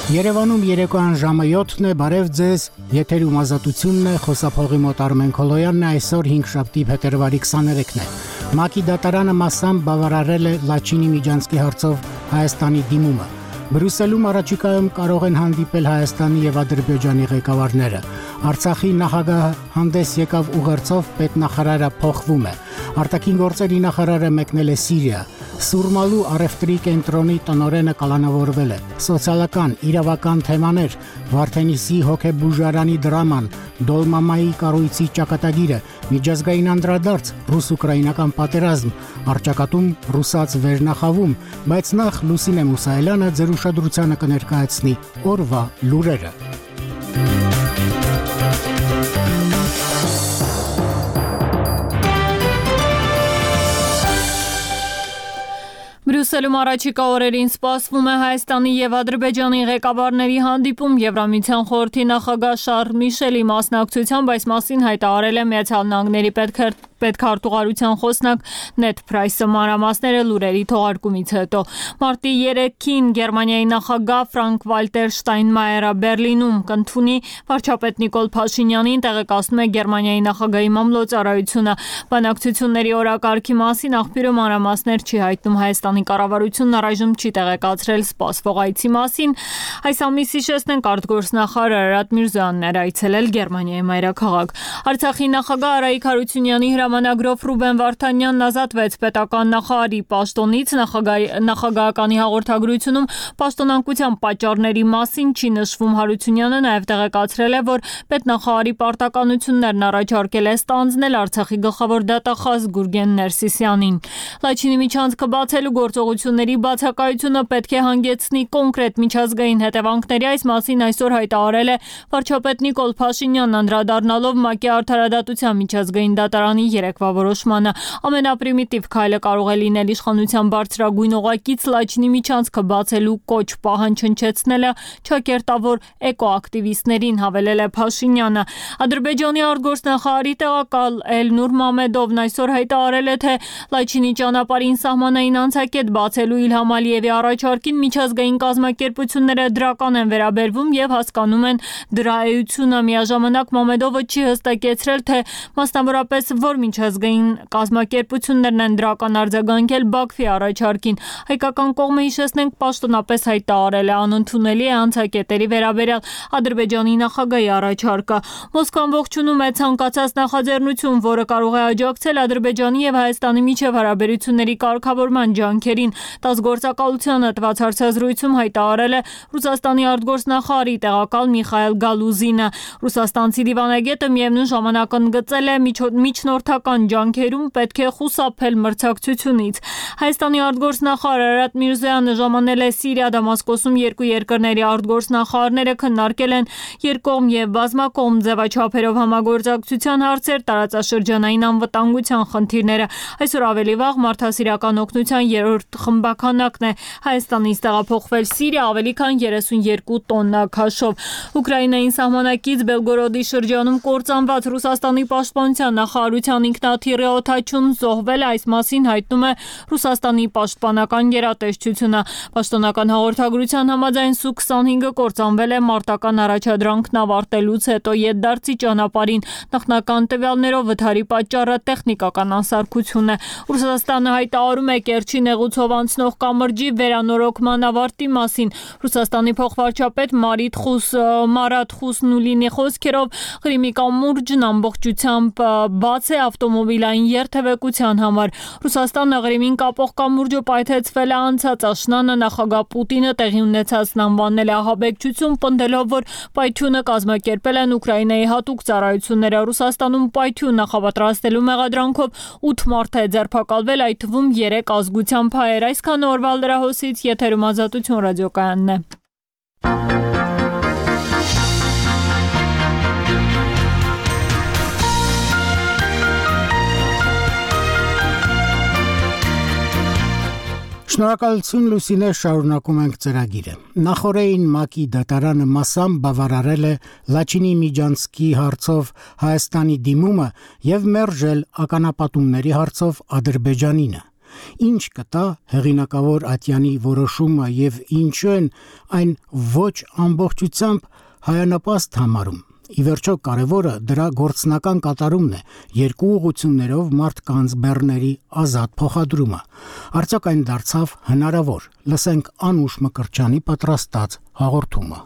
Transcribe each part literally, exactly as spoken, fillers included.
Երևանում երեկոյան ժամը յոթն է, բարև ձեզ, եթերում ազատությունն է, խոսափողի մոտ Արմեն Քոլոյանն է, այսօր հինգշաբթի փետրվարի քսաներեքն է։ ՄԱԿ-ի դատարանը մասամբ բավարարել է Լաչինի Միջանցքի հարցով Հայաստանի դիմումը։ Բրյուսելում առաջիկայում կարող են հանդիպել Հայաստանի եւ Ադրբեջանի ղեկավարները։ Արցախի նախագահը հանդես եկավ ուղերձով, պետնախարարը փոխվում է։ Արտաքին գործերի նախարարը մեկնել է Սիրիա։ Սուրմալու առևտրի կենտրոնի տնօրենը կալանավորվել է։ Սոցիալական, իրավական թեմաներ, Վարդենիսի հոգեբուժարանի դրաման, Դոլմամայի կառույցի ճակատագիրը, միջազգային անդրադարձ, ռուս-ուկրաինական պատերազմ, առճակատում ռուսաց վերնախավում, բայց նախ Լուսինե Մուսայելյանը ձեր ուշադրությանը կներկայացնի օրվա լուրերը։ Բրյուսելում առաջիկա օրերին սպասվում է Հայաստանի եւ Ադրբեջանի ղեկավարների հանդիպում։ Եվրամիության խորհրդի նախագահ Շարլ Միշելի մասնակցությամբ այս մասին հայտարարել է Միացյալ Նահանգների պետքարտուղարության խոսնակ Նեդ Փրայսը։ Մանրամասները լուրերի թողարկումից հետո մարտի երեքին Գերմանիայի նախագահ Ֆրանկ Վալտեր Շտայնմայերը Բերլինում կընդունի վարչապետ Նիկոլ Փաշինյանին, տեղեկացնում է Գերմանիայի նախագահի մամլոյցարայությունը։ Բանակցությունների օրակարգի մասին աղբյուրը մանրամասներ չի հայտնում։ Հայաստանի կառավարությունն առայժմ չի տեղեկացրել սպասվող այցի մասին։ Այս ամիսի շեստն արտգործնախարար Արարատ Միրզոյանն էր այցելել Գերմանիայի մայրաքաղաք։ Արցախի նախագահ Արայիկ Հարությունյանի հրամանագրով Ռուբեն Վարդանյանն ազատվեց պետական նախարարի պաշտոնից։ Նախագահականի հաղորդագրությունում պաշտոնանկության պատճառների մասին չի նշվում։ Հարությունյանը նաև տեղեկացրել է, որ պետնախարարի պարտականություններն առաջարկել է ստանձնել Արցախի գլխավոր դատախազ Գուրգեն Ներսիսյանին։ Լաչինի միջանցքը բացելու գործողությունների բացակայությունը պետք է հանգեցնի կոնկրետ միջազգային հետևանքների։ Այս մասին այսօր հայտարարել է վարչապետ Նիկոլ Փաշինյանն, անդրադառնալով ՄԱԿ-ի արդարադատության միջազգային դատարանի երեկվա որոշմանը։ Ամենապրիմիտիվ քայլը կարող է լինել իշխանության բարձրագույն օղակից Լաչինի միջանցքը բացելու կոչ պահանջնչեցնելը ճակերտավոր էկոակտիվիստներին, հավելել է Փաշինյանը։ Ադրբեջանի արտգործնախարարի տեղակալ Էլնուր Մամեդովն այսօր հայտարարել է, թե Լաչինի ճանապարհին սահմանային անցակետ բացելու Իլհամ Ալիևի առաջարկին միջազգային կազմակերպությունները դրական են վերաբերվում եւ հասկանում են դրա էությունը։ Միաժամանակ Մամեդովը չի հստակեցրել, թե մասնավորապես որ միջազգային կազմակերպություններն են դրական արձագանքել Բաքվի առաջարկին։ Հայկական կողմը, հիշեցնենք, պաշտոնապես հայտարարել է անընդունելի է անցակետերի վերաբերյալ Ադրբեջանի նախագահի առաջարկը։ Մոսկվան ողջունում է ցանկացած նախաձեռնություն, որը կարող է աջակցել Ադրբեջանի եւ Հայաստանի միջև հարաբերությունների կարգավորման ջանքերին։ Տասգործակալությանը տված հարցազրույցում հայտարարել է Ռուսաստանի արտգործնախարարի տեղակալ Միխայել Գալուզինը։ Ռուսաստանցի դիվանագետը միևնույն ժամանակ ընդգծել է միջնորդական ջանքերում պետք է խուսափել մրցակցությունից։ Հայաստանի արտգործնախարար Արարատ Միրզոյանը ժամանել է Սիրիա։ Դամասկոսում երկու երկրների արտգործնախարարները քննարկել են երկկողմ եւ բազմակողմ ձևաչափերով համագործակցության հարցեր, տարածաշրջանային անվտանգության խնդիրները։ Այսօր ավելի վաղ մարդասիրական օգնության երրորդ խմբականակն է Հայաստանից տեղափոխվել Սիրիա ավելի քան երեսունյոթ տոննա քաշով։ Ուկրաինային սահմանակից Բելգորոդի շրջանում կործանված Ռուսաստանի պաշտպանության նախարարության ինքնաթիռի օդաչուն զոհվել է։ Այս մասին հայտնում է Ռուսաստանի պաշտպանական գերատեսչությունը։ Պաշտոնական հաղորդագրության համաձայն Սու քսանհինգը կործանվել է մարտական առաջադրանքն ավարտելուց հետո ետդարձի ճանապարհին։ Նախնական տվյալներով վթարի պատճառը տեխնիկական անսարքություն է։ Ռուսաստանը հայտարարում է Կերչի նեղուցով անցնող կամրջի վերանորոգման ավարտի մասին։ Ռուսաստանի փոխվարչապետ Մարիտ Խուս Մարատ Խուսնուլինի խոսքերով Ղրիմի կամուրջն ամբողջությամբ բաց է ավտոմոբիլային երթևեկության համար։ Ռուսաստանը Ղրիմին կապող կամուրջը պայթեցվել է անցած աշնանը։ Նախագահ Պուտինը տեղի ունեցածն անվանել է ահաբեկչություն, պնդելով, որ պայթյունը կազմակերպել են Ուկրաինայի հատուկ ծառայությունները։ Ռուսաստանում պայթյուն նախապատրաստելու մեղադրանքով ութ մարդ է ձերբակալվել, այդ թվում երեք ազգությամբ հայեր։ Այսքան օրվա լրահոսից, եթերում Ազատություն ռադիոկայանն է։ Շնորհակալություն Լուսինե, շարունակում ենք ծրագիրը։ Նախորդին ՄԱԿ-ի դատարանը մասամբ բավարարել է Լաչինի Միջանցքի հարցով Հայաստանի դիմումը եւ մերժել ականապատումների հարցով Ադրբեջանինը։ Ինչ կտա հեղինակավոր Ատյանի որոշումը եւ ինչու են այն ոչ ամբողջությամբ հայանապաստ համարում։ Ի վերջո կարևորը դրա գործնական կատարումն է, երկու ուղղություններով մարդկանց բեռների ազատ փոխադրումը։ Արդյոք այն դարձավ հնարավոր։ Լսենք Անուշ Մկրտչյանի պատրաստած հաղորդումը։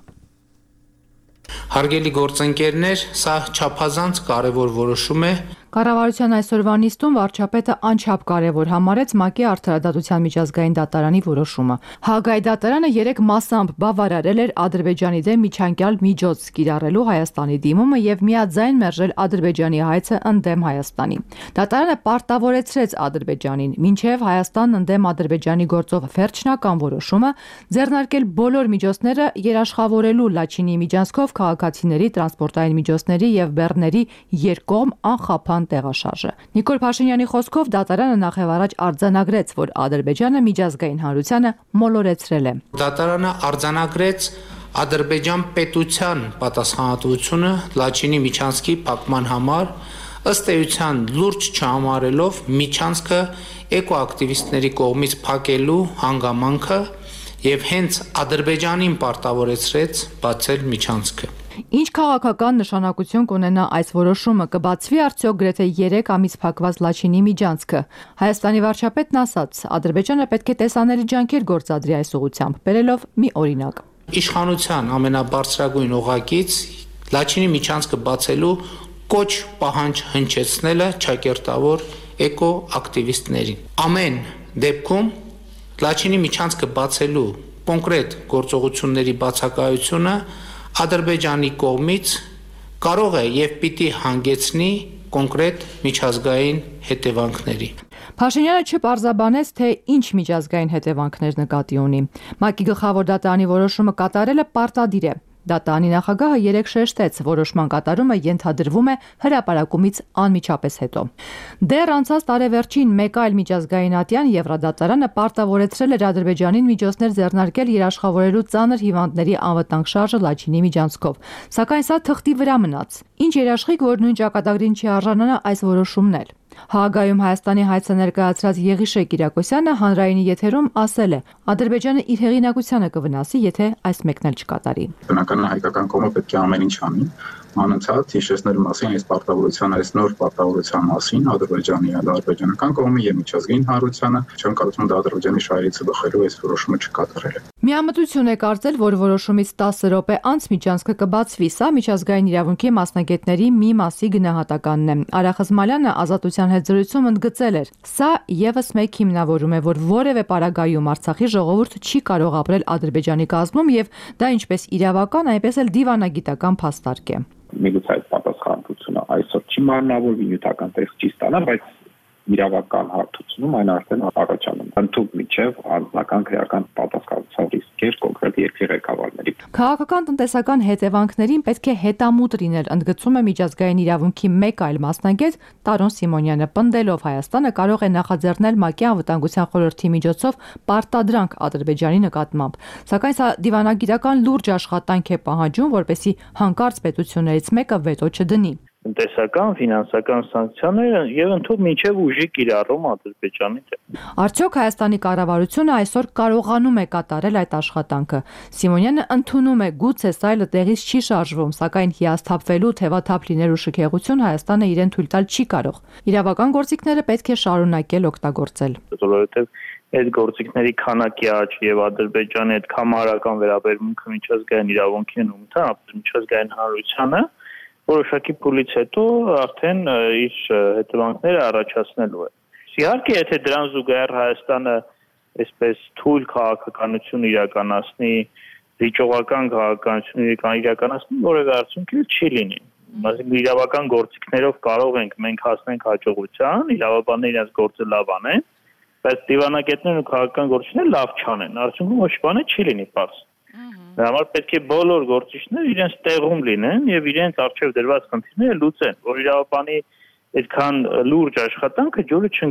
Հարգելի գործընկերներ, սա չափազանց կարևոր որոշում է։ Կառավարության այսօրվա նիստում վարչապետը անչափ կարևոր համարեց ՄԱԿ-ի Արդարադատության միջազգային դատարանի որոշումը։ Հաագայի դատարանը երեք մասամբ բավարարել էր Ադրբեջանի դեմ միջանկյալ միջոց կիրառելու Հայաստանի դիմումը եւ միաձայն մերժել Ադրբեջանի հայցը ընդդեմ Հայաստանի։ Դատարանը պարտավորեցրեց Ադրբեջանին մինչեւ Հայաստանն ընդդեմ Ադրբեջանի գործով վերջնական որոշումը ձեռնարկել բոլոր միջոցները երաշխավորելու Լաչինի միջանցքով քաղաքացիների, տրանսպորտային միջոցների եւ բեռների երկկողմ անխափան տեղաշարժը։ Նիկոլ Փաշինյանի խոսքով դատարանը նախևառաջ արձանագրեց, որ Ադրբեջանը միջազգային հանրությանը մոլորեցրել է։ Դատարանը արձանագրեց Ադրբեջան պետության պատասխանատվությունը Լաչինի միջանցքի փակման համար, ըստ էության լուրջ չհամարելով միջանցքը էկոակտիվիստների կողմից փակելու հանգամանքը եւ հենց Ադրբեջանին պարտավորեցրեց բացել միջանցքը։ Ինչ քաղաքական նշանակություն կունենա այս որոշումը, կբացվի արդյոք գրեթե երեք ամիս փակված Լաչինի միջանցքը։ Հայաստանի վարչապետն ասաց, Ադրբեջանը պետք է տեսանելի ջանքեր գործադրի այս ուղղությամբ, բերելով մի օրինակ։ Իշխանության ամենաբարձրագույն օղակից Լաչինի միջանցքը բացելու կոչ պահանջ հնչեցնելը ճակերտավոր էկոակտիվիստներին։ Ամեն դեպքում Լաչինի միջանցքը բացելու կոնկրետ գործողությունների բացակայությունը Ադրբեջանի կողմից կարող է եւ պիտի հանգեցնի կոնկրետ միջազգային հետևանքների։ Փաշինյանը չպարզաբանեց, թե ինչ միջազգային հետևանքներ նկատի ունի։ ՄԱԿ-ի գլխավոր դատարանի որոշումը կատարելը պարտադիր է։ Դատարանի նախագահը երեկ շեշտեց, որոշման կատարումը ենթադրվում է հրապարակումից անմիջապես հետո։ Դեռ անցած տարեվերջին մեկ այլ միջազգային ատյան Եվրադատարանը պարտավորեցրել էր Ադրբեջանին միջոցներ ձեռնարկել երաշխավորելու ծանր հիվանդների անվտանգ շարժը Լաչինի միջանցքով։ Սակայն սա թղթի վրա մնաց։ Ինչ երաշխիք, որ նույն ճակատագրին չի արժանանա այս որոշումն էլ։ Հաագայում Հայաստանի հայցը ներկայացրած Եղիշե Կիրակոսյանը հանրայինի եթերում ասել է. Ադրբեջանը իր հեղինակությանը կվնասի, եթե այս մեկն էլ չկատարի։ Բնականաբար հայկական կողմը պետք է ամեն ինչ անի անընդհատ հիշեցնելու մասին այս պարտավորության, այս նոր պարտավորության մասին Ադրբեջանի եւ ադրբեջանական կողմի եւ միջազգային հանրությանը, չեմ կարծում դա Ադրբեջանի շահերից բխելու այս որոշումը չկատարել է։ Միամտություն է կարծել, որ որոշումից տասը րոպե անց միջանցքը կբացվի, սա միջազգային իրավունքի մասնագետների մի մասի գնահատականն է։ Արա Խզմալյանը Ազատության հետ զրույցում ընդգծել էր. Սա եւս մեկ հիմնավորում է, որ որևէ պարագայում Արցախի ժողովուրդը չի կարող ապրել Ադրբեջանի կազմում եւ դա ինչպես իրավական, այնպես էլ դիվանագիտական փաստարկ է։ Միգուցե այս պատասխանատվությունը այսօր չի մարմնավորվի, նյութական տեղ չի ստանա, բայց իրավական հարթությունում այն արդեն առաջանում։ Ընդհանուր միջև անձնական քրեական պատասխանատվության ռիսկեր կոնկրետ երկրի ղեկավարների։ Քաղաքական տնտեսական հետևանքներին պետք է հետամուտ լինել, ընդգծում է միջազգային իրավունքի մեկ այլ մասնագետ Տարոն Սիմոնյանը, պնդելով Հայաստանը կարող է նախաձեռնել ՄԱԿ-ի անվտանգության խորհրդի միջոցով պարտադրանք Ադրբեջանի նկատմամբ։ Սակայն սա դիվանագիտական լուրջ աշխատանք է պահանջում, որպեսզի հանկարծ պետություններից մեկը վետո չդնի։ Տնտեսական, ֆինանսական սանկցիաները եւ ընդհանուր մինչեւ ուժի կիրառում Ադրբեջանի դեմ։ Արդյոք Հայաստանի կառավարությունը այսօր կարողանում է կատարել այդ աշխատանքը։ Սիմոնյանը ընդունում է, գուցե սայլը տեղից չի շարժվում, սակայն հիասթափվելու թևաթափ լինելու շքեղություն Հայաստանը իրեն թույլ տալ չի կարող։ Իրավական գործիքները պետք է շարունակել օգտագործել։ Որովհետեւ այդ գործիքների քանակի աճ եւ Ադրբեջանի այդ կամարական վերաբերմունքը միջազգային իրավունքին ու ընդհանրապես միջազգային հանրությանը որոշակի փուլից հետո արդեն իր հետևանքները առաջացնելու է։ Իհարկե, եթե դրան զուգահեռ Հայաստանը այսպես թույլ քաղաքականություն իրականացնի, վիճողական քաղաքականություն իրականացնի, որևէ արդյունք չի լինի։ Այսինքն իրավական գործիքներով կարող ենք մենք հասնենք հաջողության, իրավաբանները իրենց գործը լավ անեն, բայց դիվանագետներն ու քաղաքական գործիչները լավ չանեն։ Արդյունքում ոչ բանը չի լինի պարզ։ Դրա համար պետք է բոլոր գործիչները իրենց տեղում լինեն եւ իրենց առջեւ դրված խնդիրները լուծեն, որ իրավաբանի այդքան լուրջ աշխատանքը ջուրը չընկնի։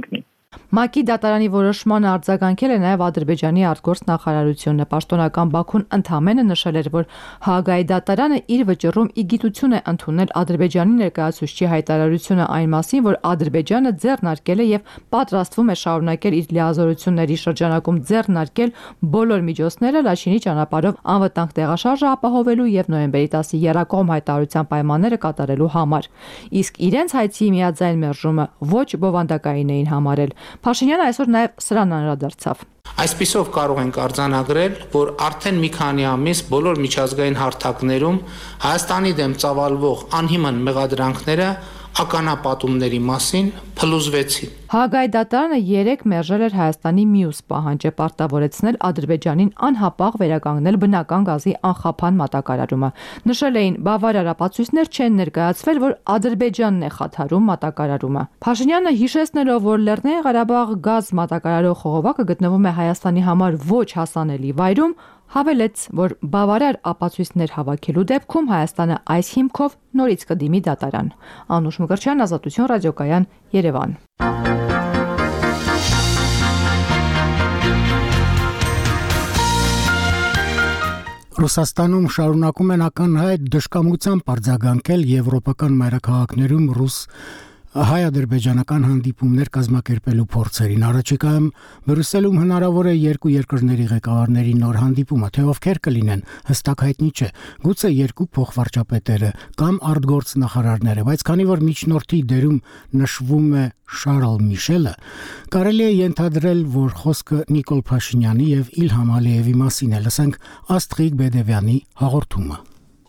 ՄԱԿ-ի դատարանի որոշմանը արձագանքել է նաև Ադրբեջանի արտգործ նախարարությունը։ Պաշտոնական Բաքուն ընդամենը նշել էր, որ Հաագայի դատարանը իր վճռում իգիտություն է ընդունել Ադրբեջանի ներկայացուցչի հայտարարությունը այն մասին, որ Ադրբեջանը ձեռնարկել է եւ պատրաստվում է շարունակել իր լիազորությունների շրջանակում ձեռնարկել բոլոր միջոցները Լաչինի ճանապարհով անվտանգ տեղաշարժը ապահովելու եւ նոյեմբերի տասի եռակողմ հայտարարության պայմանները կատարելու համար։ Իսկ իրենց հայցի միաձայն մերժումը ոչ բովանդակային էին համարել։ Փաշինյանը այսօր նաև սրան անդրադարձավ։ Այսպիսով կարող ենք արձանագրել, որ արդեն մի քանի ամիս բոլոր միջազգային հարթակներում Հայաստանի դեմ ծավալվող անհիմն մեղադրանքները ականապատումների մասին փլուզվեցին։ Հաագայի դատարանը երեք մերժել էր Հայաստանի մյուս պահանջը պարտավորեցնել Ադրբեջանին անհապաղ վերականգնել բնական գազի անխափան մատակարարումը։ Նշել էին, բավարար ապացույցներ չեն ներկայացվել, որ Ադրբեջանն է խաթարում մատակարարումը։ Փաշինյանը հիշեցնելով, որ Լեռնային Ղարաբաղ գազ մատակարարող խողովակը գտնվում է Հայաստանի համար ոչ հասանելի վայրում, հավելեց, որ բավարար ապացույցներ հավաքելու դեպքում Հայաստանը այս հիմքով նորից կդիմի դատարան։ Անուշ Մկրտչյան, Ազատություն ռադիոկայան, Երևան։ Ռուսաստանում շարունակում են ակնհայտ դժկամությամբ արձագանքել եվրոպական մայրաքաղաքներում ռուս հայ-ադրբեջանական հանդիպումներ կազմակերպելու փորձերին։ Առաջիկայում Բրյուսելում հնարավոր է երկու երկրների ղեկավարների նոր հանդիպումը, թե ովքեր կլինեն, հստակ հայտնի չէ։ Գուցե երկու փոխվարչապետերը կամ արտգործ նախարարները, բայց քանի որ միջնորդի դերում նշվում է Շարլ Միշելը, կարելի է ենթադրել, որ խոսքը Նիկոլ Փաշինյանի եւ Իլհամ Ալիևի մասին է։ Լսենք Աստղիկ Բեդևյանի հաղորդումը։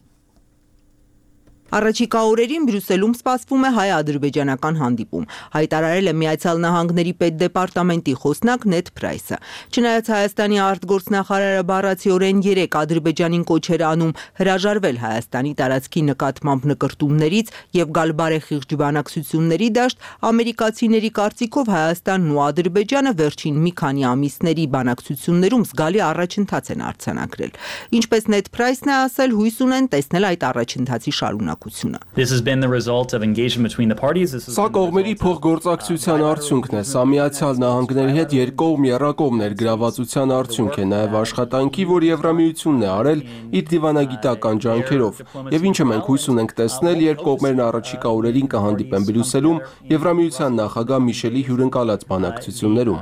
Առաջիկա օրերին Բրյուսելում սպասվում է հայ-ադրբեջանական հանդիպում, հայտարարել է Միացյալ Նահանգների պետդեպարտամենտի խոսնակ Նեդ Պրայսը։ Չնայած Հայաստանի արտգործնախարարը բառացիորեն երեք Ադրբեջանին կոչեր անում հրաժարվել Հայաստանի տարածքի նկատմամբ նկրտումներից եւ գալ բարեխիղճ բանակցությունների դաշտ, ամերիկացիների կարծիքով Հայաստանն ու Ադրբեջանը վերջին մի քանի ամիսների բանակցություններում զգալի առաջընթաց են արձանագրել։ Ինչպես Նեդ Պրայսն է ասել, հույս ունեն տեսնել այդ առաջընթացի շարունակ։ This has been the result of engagement between the parties. Սա կողմերի փոխգործակցության արդյունքն է։ Սա Միացյալ Նահանգների հետ երկկողմ եռակողմ ներգրավվածության արդյունք է, նաև աշխատանքի, որ Եվրամիությունն է արել իր դիվանագիտական ջանքերով։ Եվ ինչը մենք հույս ունենք տեսնել, երբ կողմերն առաջիկա օրերին կհանդիպեն Բրյուսելում Եվրամիության նախագահ Միշելի հյուրընկալած բանակցություններում։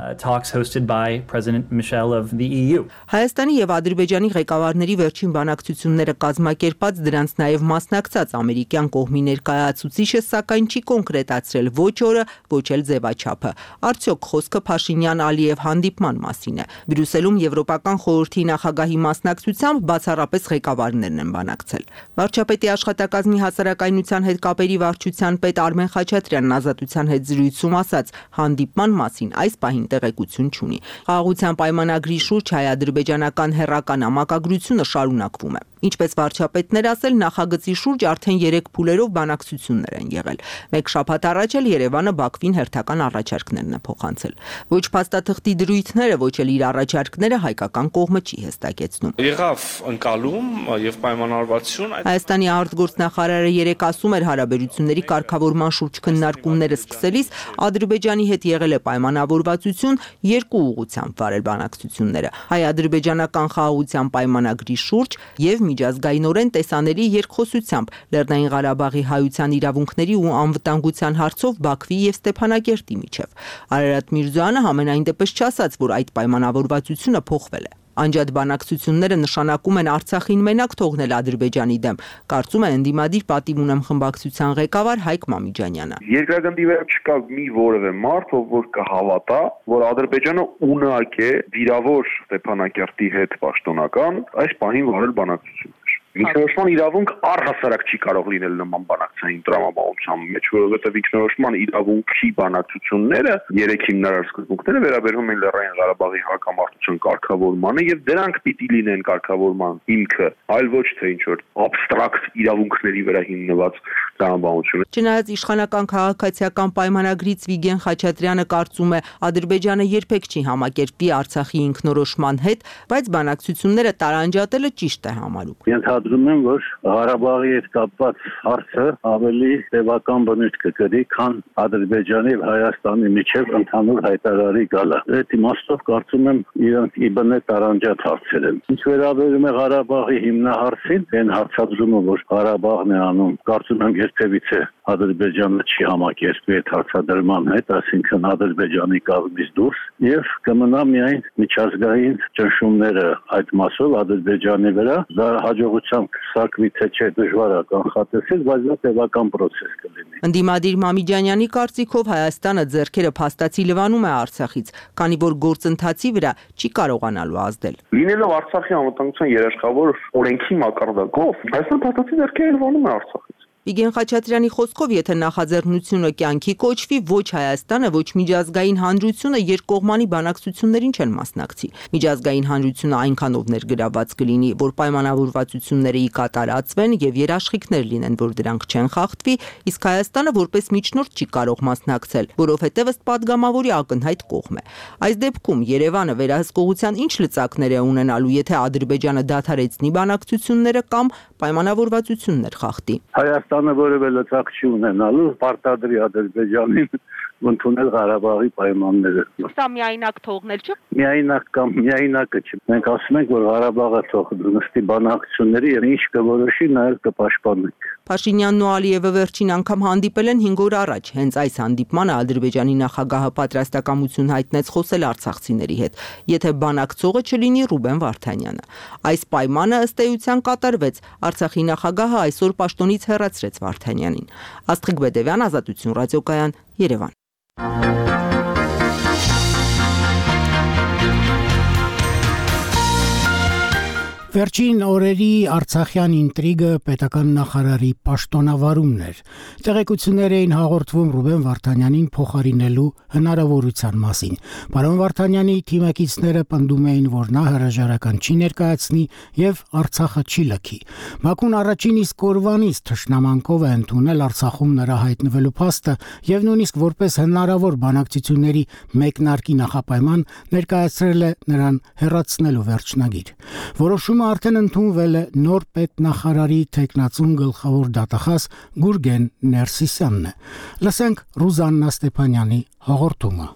Հայաստանի եւ Ադրբեջանի ղեկավարների վերջին բանակցությունները կազմակերպած, դրանց նաև մասնակցած ամերիկյան կողմի ներկայացուցիչը սակայն չի կոնկրետացրել ոչ օրը, ոչ էլ ձևաչափը։ Արդյոք խոսքը Փաշինյան-Ալիև հանդիպման մասին է։ Բրյուսելում Եվրոպական խորհրդի նախագահի մասնակցությամբ բացառապես ղեկավարներն են բանակցել։ Վարչապետի աշխատակազմի հասարակայնության հետ կապերի վարչության պետ Արմեն Խաչատրյանն Ազատության հետ զրույցում ասաց, հանդիպման մասին այս պահին տեղեկություն չունի։ Խաղաղության պայմանագրի շուրջ հայ-ադրբեջանական հերրական համակագրությունը շարունակվում է։ Ինչպես վարչապետն էր ասել, նախագծի շուրջ արդեն երեք փուլերով բանակցություններ են եղել։ Մեկ շաբաթ առաջ էլ Երևանը Բաքվին հերթական առաջարկներն է փոխանցել։ Ոչ փաստաթղթի դրույթները, ոչ էլ իր առաջարկները հայկական կողմը չի հստակեցնում։ Եղավ ընկալում եւ պայմանավորվածություն։ Հայաստանի արտգործնախարարը երեք ասում էր, հարաբերությունների կարգավորման շուրջ քննարկումները սկսելիս Ադրբեջանի հետ եղել է պայմանավորվածություն երկու ուղղությամբ վարել բանակցությունները։ Հայ-ադրբեջանական խաղաղության պայմանագրի շուրջ եւ միջազգայինորեն տեսանելի երկխոսությամբ Լեռնային Ղարաբաղի հայության իրավունքների ու անվտանգության հարցով Բաքվի եւ Ստեփանակերտի միջև։ Արարատ Միրզոյանը համենայն դեպս չասաց, որ այդ պայմանավորվածությունը փոխվել է։ Անջատ բանակցությունները նշանակում են Արցախին մենակ թողնել Ադրբեջանի դեմ, կարծում է ընդդիմադիր պատիվ ունեմ խմբակցության ղեկավար Հայկ Մամիջանյանը։ Երկրագնդի վրա չկա մի որևէ մարդ, ով որ կհավատա, որ Ադրբեջանը ունակ է վիրավոր Ստեփանակերտի հետ պաշտոնական այս պահին վարել բանակցություններ։ Ինքնորոշման իրավունք առհասարակ չի կարող լինել նման բանակցային տրամաբանության մեջ, որովհետև ինքնորոշման իրավունքի բանակցությունները երեք հիմնարար սկզբունքները վերաբերում են Լեռնային Ղարաբաղի հակամարտության կարգավորմանը եւ դրանք պիտի լինեն կարգավորման հիմքը, այլ ոչ թե ինչ-որ աբստրակտ իրավունքների վրա հիմնված տրամաբանություն։ Չնայած իշխանական քաղաքացիական պայմանագրից Վիգեն Խաչատրյանը կարծում է, Ադրբեջանը երբեք չի համակերպվի Արցախի ինքնորոշման հետ, բայց բանակցությունները տարանջատելը ճիշտ է համարում։ Հարցադրում եմ, որ Ղարաբաղի հետ կապված հարցը ավելի տևական բնույթ կգրի, քան Ադրբեջանի եւ Հայաստանի միջև ընդհանուր հայտարարի գալը։ Այդ իմաստով կարծում եմ իրանք իբնե տարանջատ հարցեր են։ Ինչ վերաբերում է Ղարաբաղի հիմնահարցին, այն հարցադրումը, որ Ղարաբաղն է անում, կարծում եմ երբևիցե Ադրբեջանը չի համակերպվի այդ հարցադրման հետ, այսինքն Ադրբեջանի կազմից դուրս, եւ կմնա միայն միջազգային ճնշումները այդ մասով Ադրբեջանի վրա, դա հաջողությամբ կսակվի թե չէ դժվար է կանխատեսել, բայց դա տևական process կլինի։ Ընդդիմադիր Մամիջանյանի կարծիքով Հայաստանը ձեռքերը փաստացի լվանում է Արցախից, քանի որ գործընթացի վրա չի կարողանալու ազդել։ Լինելով Արցախի անվտանգության երաշխավոր օրենքի մակարդակով, Հայաստանը փաստացի ձեռքերը լվանում է Արցախից։ Վիգեն Խաչատրյանի խոսքով, եթե նախաձեռնությունը կյանքի կոչվի, ոչ Հայաստանը, ոչ միջազգային հանրությունը երկկողմանի բանակցություններին չեն մասնակցի։ Միջազգային հանրությունը այնքանով ներգրաված կլինի, որ պայմանավորվածությունները ի կատարածվեն եւ երաշխիքներ լինեն, որ դրանք չեն խախտվի, իսկ Հայաստանը որպես միջնորդ չի կարող մասնակցել, որովհետեւ ըստ падգամավորի ակնհայտ կողմ է։ Այս դեպքում Երևանը վերահսկողության ինչ լծակներ է ունենալու, եթե Ադրբեջանը դադարեցնի բանակցությունները կամ պայմանավորվածություններ խախտի։ Հայաստանը որևէ լծակ չի ունենալու, պարտադրի Ադրբեջանին ընդունել Ղարաբաղի պայմանները։ Սա միայնակ թողնել չէ։ Միայնակ կամ միայնակը չէ։ Մենք ասում ենք, որ Ղարաբաղը թող նստի բանակցությունների եւ ինչ կորոշի, նաեւ կպաշտպանենք։ Փաշինյանն ու Ալիևը վերջին անգամ հանդիպել են հինգ օր առաջ։ Հենց այս հանդիպմանը Ադրբեջանի նախագահը պատրաստակամություն հայտնեց խոսել արցախցիների հետ, եթե բանակցողը չլինի Ռուբեն Վարդանյանը։ Այս պայմանը ըստ էության կատարվեց։ Արցախի նախագահը այսօր պաշտոնից հեռացրեց Վարդանյանին։ Աստղիկ Բեդևյան, Ազատություն ռադիոկայան, Երևան։ Վերջին օրերի Արցախյան ինտրիգը պետական նախարարի պաշտոնավարումն էր։ Տեղեկություններ էին հաղորդվում Ռուբեն Վարդանյանին փոխարինելու հնարավորության մասին։ Պարոն Վարդանյանի թիմակիցները պնդում էին, որ նա հրաժարական չի ներկայացնի եւ Արցախը չի լքի։ Բաքուն առաջին իսկ օրվանից թշնամանկով է ընդունել Արցախում նրա հայտնվելու փաստը եւ նույնիսկ որպես հնարավոր բանակցությունների մեկնարկի նախապայման ներկայացրել է նրան հեռացնելու վերջնագիր։ Որոշումը արդեն ընդունվել է նոր պետնախարարի թեկնածուն գլխավոր դատախազ Գուրգեն Ներսիսյանն է։ Լսենք Ռուզաննա Ստեփանյանի հաղորդումը։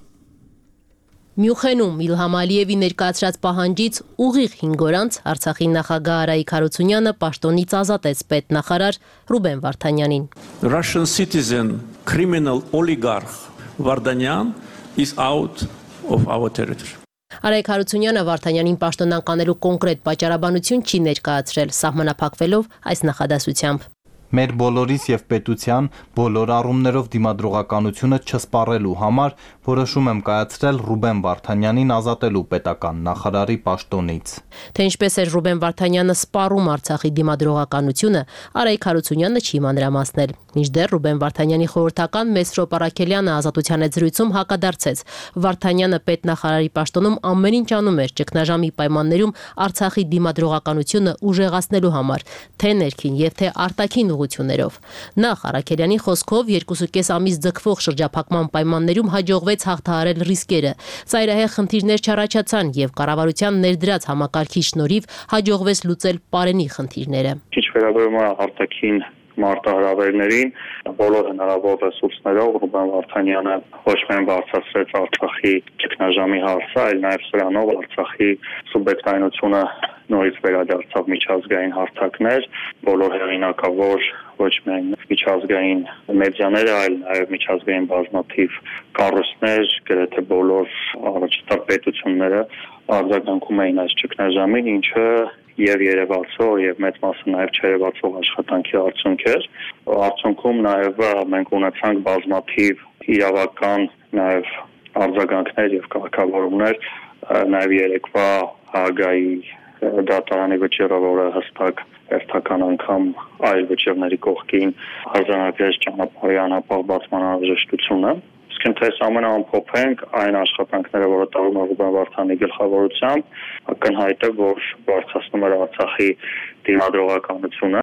Մյունխենում Իլհամ Ալիևի ներկայացրած պահանջից ուղիղ հինգ օր անց Արցախի նախագահ Արայիկ Հարությունյանը պաշտոնից ազատեց պետնախարար Ռուբեն Վարդանյանին։ Russian citizen criminal oligarch Vardanyan is out of our territory. Արայիկ Հարությունյանը Վարդանյանին պաշտոնանկանելու կոնկրետ պատճառաբանություն չի ներկայացրել, սահմանափակվելով այս նախադասությամբ։ Մեր բոլորիս եւ պետության բոլոր առումներով դիմադրողականությունը չսպառելու համար որոշում եմ կայացրել Ռուբեն Վարդանյանին ազատելու պետական նախարարի պաշտոնից։ Թե ինչպես էր Ռուբեն Վարդանյանը սպառում Արցախի դիմադրողականությունը, Արայիկ Հարությունյանը չի մանրամասնել։ Մինչդեռ Ռուբեն Վարդանյանի խորհրդական Մեսրոպ Արաքելյանը Ազատության հետ զրույցում հակադարձեց։ Վարդանյանը պետնախարարի պաշտոնում ամեն ինչ անում էր ճգնաժամի պայմաններում Արցախի դիմադրողականությունը ուժեղացնելու համար, թե ներքին եւ թե արտաքին ուղղություններով։ Նախ Արաքելյանի խոսքով երկուսուկես ամիս ձգվող շրջափակման պայմաններում հաջողվեց հաղթահարել ռիսկերը։ Ծայրահեղ խնդիրներ չառաջացան եւ կառավարության ներդրած համակարգի շնորհիվ հաջողվեց լուծել Պարենի խնդիրները։ Ինչ վերաբերում է արտաքին մարտահրավերներին, բոլոր հնարավոր ռեսուրսներով Ռուբեն Վարդանյանը ոչ միայն բարձրացրեց Արցախի ճգնաժամի հարցը, այլ նաև սրանով Արցախի սուբյեկտայնությունը նորից վերադարձավ միջազգային հարթակներ, բոլոր հեղինակավոր ոչ միայն միջազգային մեդիաները, այլ նաև միջազգային բազմաթիվ կառույցներ, գրեթե բոլոր առաջատար պետությունները արձագանքում էին այս ճգնաժամին, ինչը եւ երևացող եւ մեծ մասը նաեւ չերևացող աշխատանքի արդյունք էր։ Արդյունքում նաեւ մենք ունեցանք բազմաթիվ իրավական նաեւ արձագանքներ եւ կարգավորումներ, նաեւ երեկվա Հաագայի դատարանի վճիռը, որը հստակ հերթական անգամ այլ վճիռների կողքին արձանագրեց ճանապարհի անապահ բացման անհրաժեշտությունը։ Իսկ այս ամենը ամփոփենք այն աշխատանքները, որը տարվում է Ռուբեն Վարդանի գլխավորությամբ, ակնհայտ է, որ բարձրացնում է Արցախի դիմադրողականությունը։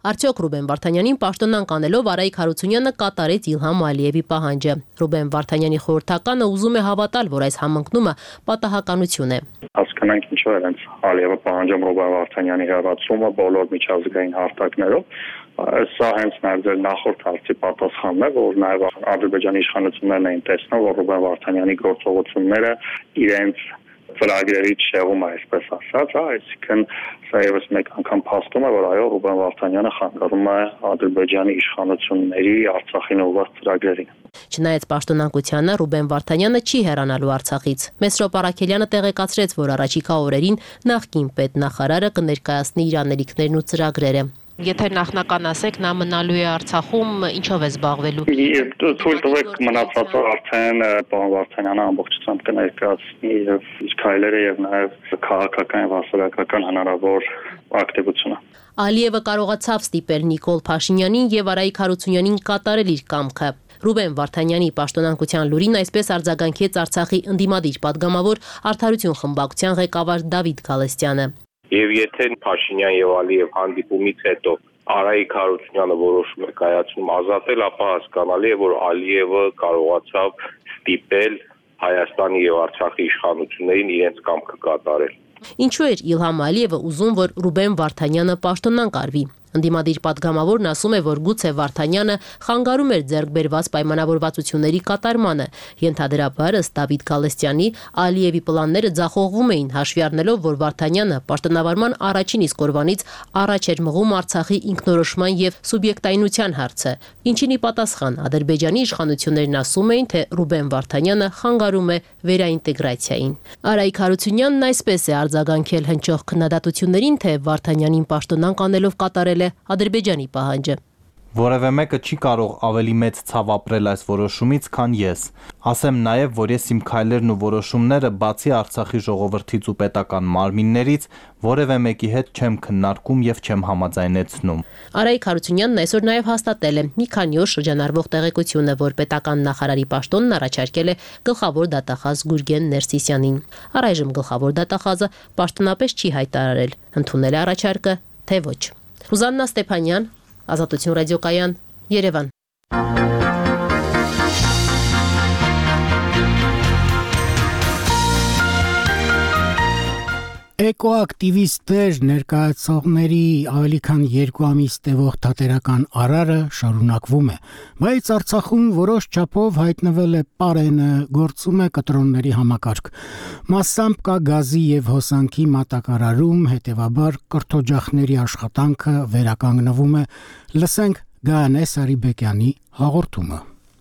Արդյոք Ռուբեն Վարդանյանին պաշտոնանկ անելով Արայիկ Հարությունյանը կատարեց Իլհամ Ալիևի պահանջը։ Ռուբեն Վարդանյանի խորհրդականը ուզում է հավատալ, որ այս համընկնումը պատահականություն է։ Հասկանանք ինչու է հենց Ալիևը պահանջում Ռուբեն Վարդանյանի հրավիրումը բոլոր միջազգային հարթակներով։ Սա հենց նաև ձեր նախորդ հարցի պատասխանն է, որ նաև Ադրբեջանի իշխանություններն էին տեսնում, որ Ռուբեն Վարդանյանի գործողությունները իրենց ծրագրերից շեղում է, այսպես ասած, այսինքն սա ևս մեկ անգամ փաստում է, որ այո, Ռուբեն Վարդանյանը խանգարում է Ադրբեջանի իշխանությունների Արցախին ուղղված ծրագրերին։ Չնայած պաշտոնանկությանը Ռուբեն Վարդանյանը չի հեռանալու Արցախից։ Մեսրոպ Արաքելյանը տեղեկացրեց, որ առաջիկա օրերին նախկին պետնախարարը կներկայացնի իր անելիքներն ու ծրագրերը։ Եթե նախնական ասեք, նա մնալու է Արցախում, ինչով է զբաղվելու։ Թույլ տվեք մնացածը արդեն պարոն Վարդանյանը ամբողջությամբ կներկայացնի եւ իր քայլերը եւ նաեւ քաղաքական եւ հասարակական հնարավոր ակտիվությունը։ Ալիևը կարողացավ ստիպել Նիկոլ Փաշինյանին եւ Արայիկ Հարությունյանին կատարել իր կամքը։ Ռուբեն Վարդանյանի պաշտոնանկության լուրին այսպես արձագանքեց Արցախի ընդդիմադիր падգամավոր Արդարություն խմբակցության ղեկավար Դավիթ Գալստյանը։ Եվ եթե Փաշինյան եւ Ալիև հանդիպումից հետո Արայիկ Հարությունյանը որոշում է կայացնում ազատել, ապա հասկանալի է, որ Ալիևը կարողացավ ստիպել Հայաստանի եւ Արցախի իշխանություններին իրենց կամքը կատարել։ Ինչու էր Իլհամ Ալիևը ուզում, որ Ռուբեն Վարդանյանը պաշտոնանկ արվի։ Ընդդիմադիր падգամավորն ասում է, որ գուցե Վարդանյանը խանգարում էր ձեռք բերված պայմանավորվածությունների կատարմանը։ Ենթադրաբար ըստ Դավիթ Գալստյանի Ալիևի պլանները ձախողվում էին, հաշվի առնելով, որ Վարդանյանը պաշտոնավարման առաջին իսկ օրվանից առաջ էր մղում Արցախի ինքնորոշման եւ սուբյեկտայնության հարցը, ինչին ի պատասխան Ադրբեջանի իշխանություններն ասում էին, թե Ռուբեն Վարդանյանը խանգարում է վերաինտեգրացիային։ Արայիկ Հարությունյանն այսպես է արձագանքել հնչող քննադատություններին, թե Վարդանյանին պաշտոնանկ անելով կատարել Ադրբեջանի պահանջը։ Որևէ մեկը չի կարող ավելի մեծ ցավ ապրել այս որոշումից, քան ես։ Ասեմ նաև, որ ես իմ քայլերն ու որոշումները բացի Արցախի ժողովրդից ու պետական մարմիններից որևէ մեկի հետ չեմ քննարկում եւ չեմ համաձայնեցնում։ Արայիկ Հարությունյանն այսօր նաև հաստատել է մի քանի օր շրջանառվող տեղեկությունը, որ պետական նախարարի պաշտոնն առաջարկել է գլխավոր դատախազ Գուրգեն Ներսիսյանին։ Առայժմ գլխավոր դատախազը պաշտոնապես չի հայտարարել, ընդունել է առաջարկը, թե ոչ։ Ռուզաննա Ստեփանյան, Ազատություն ռադիոկայան, Երևան։ Էկոակտիվիստներ ներկայացողների ավելի քան երկու ամիս տևող թատերական արարը շարունակվում է, բայց Արցախում որոշ չափով հայտնվել է պարենը, գործում է կտրոնների համակարգ։ Մասամբ կա գազի եւ հոսանքի մատակարարում, հետեւաբար կրթօջախների աշխատանքը վերականգնվում է։ Լսենք Գայանե Սարիբեկյանի հաղորդումը։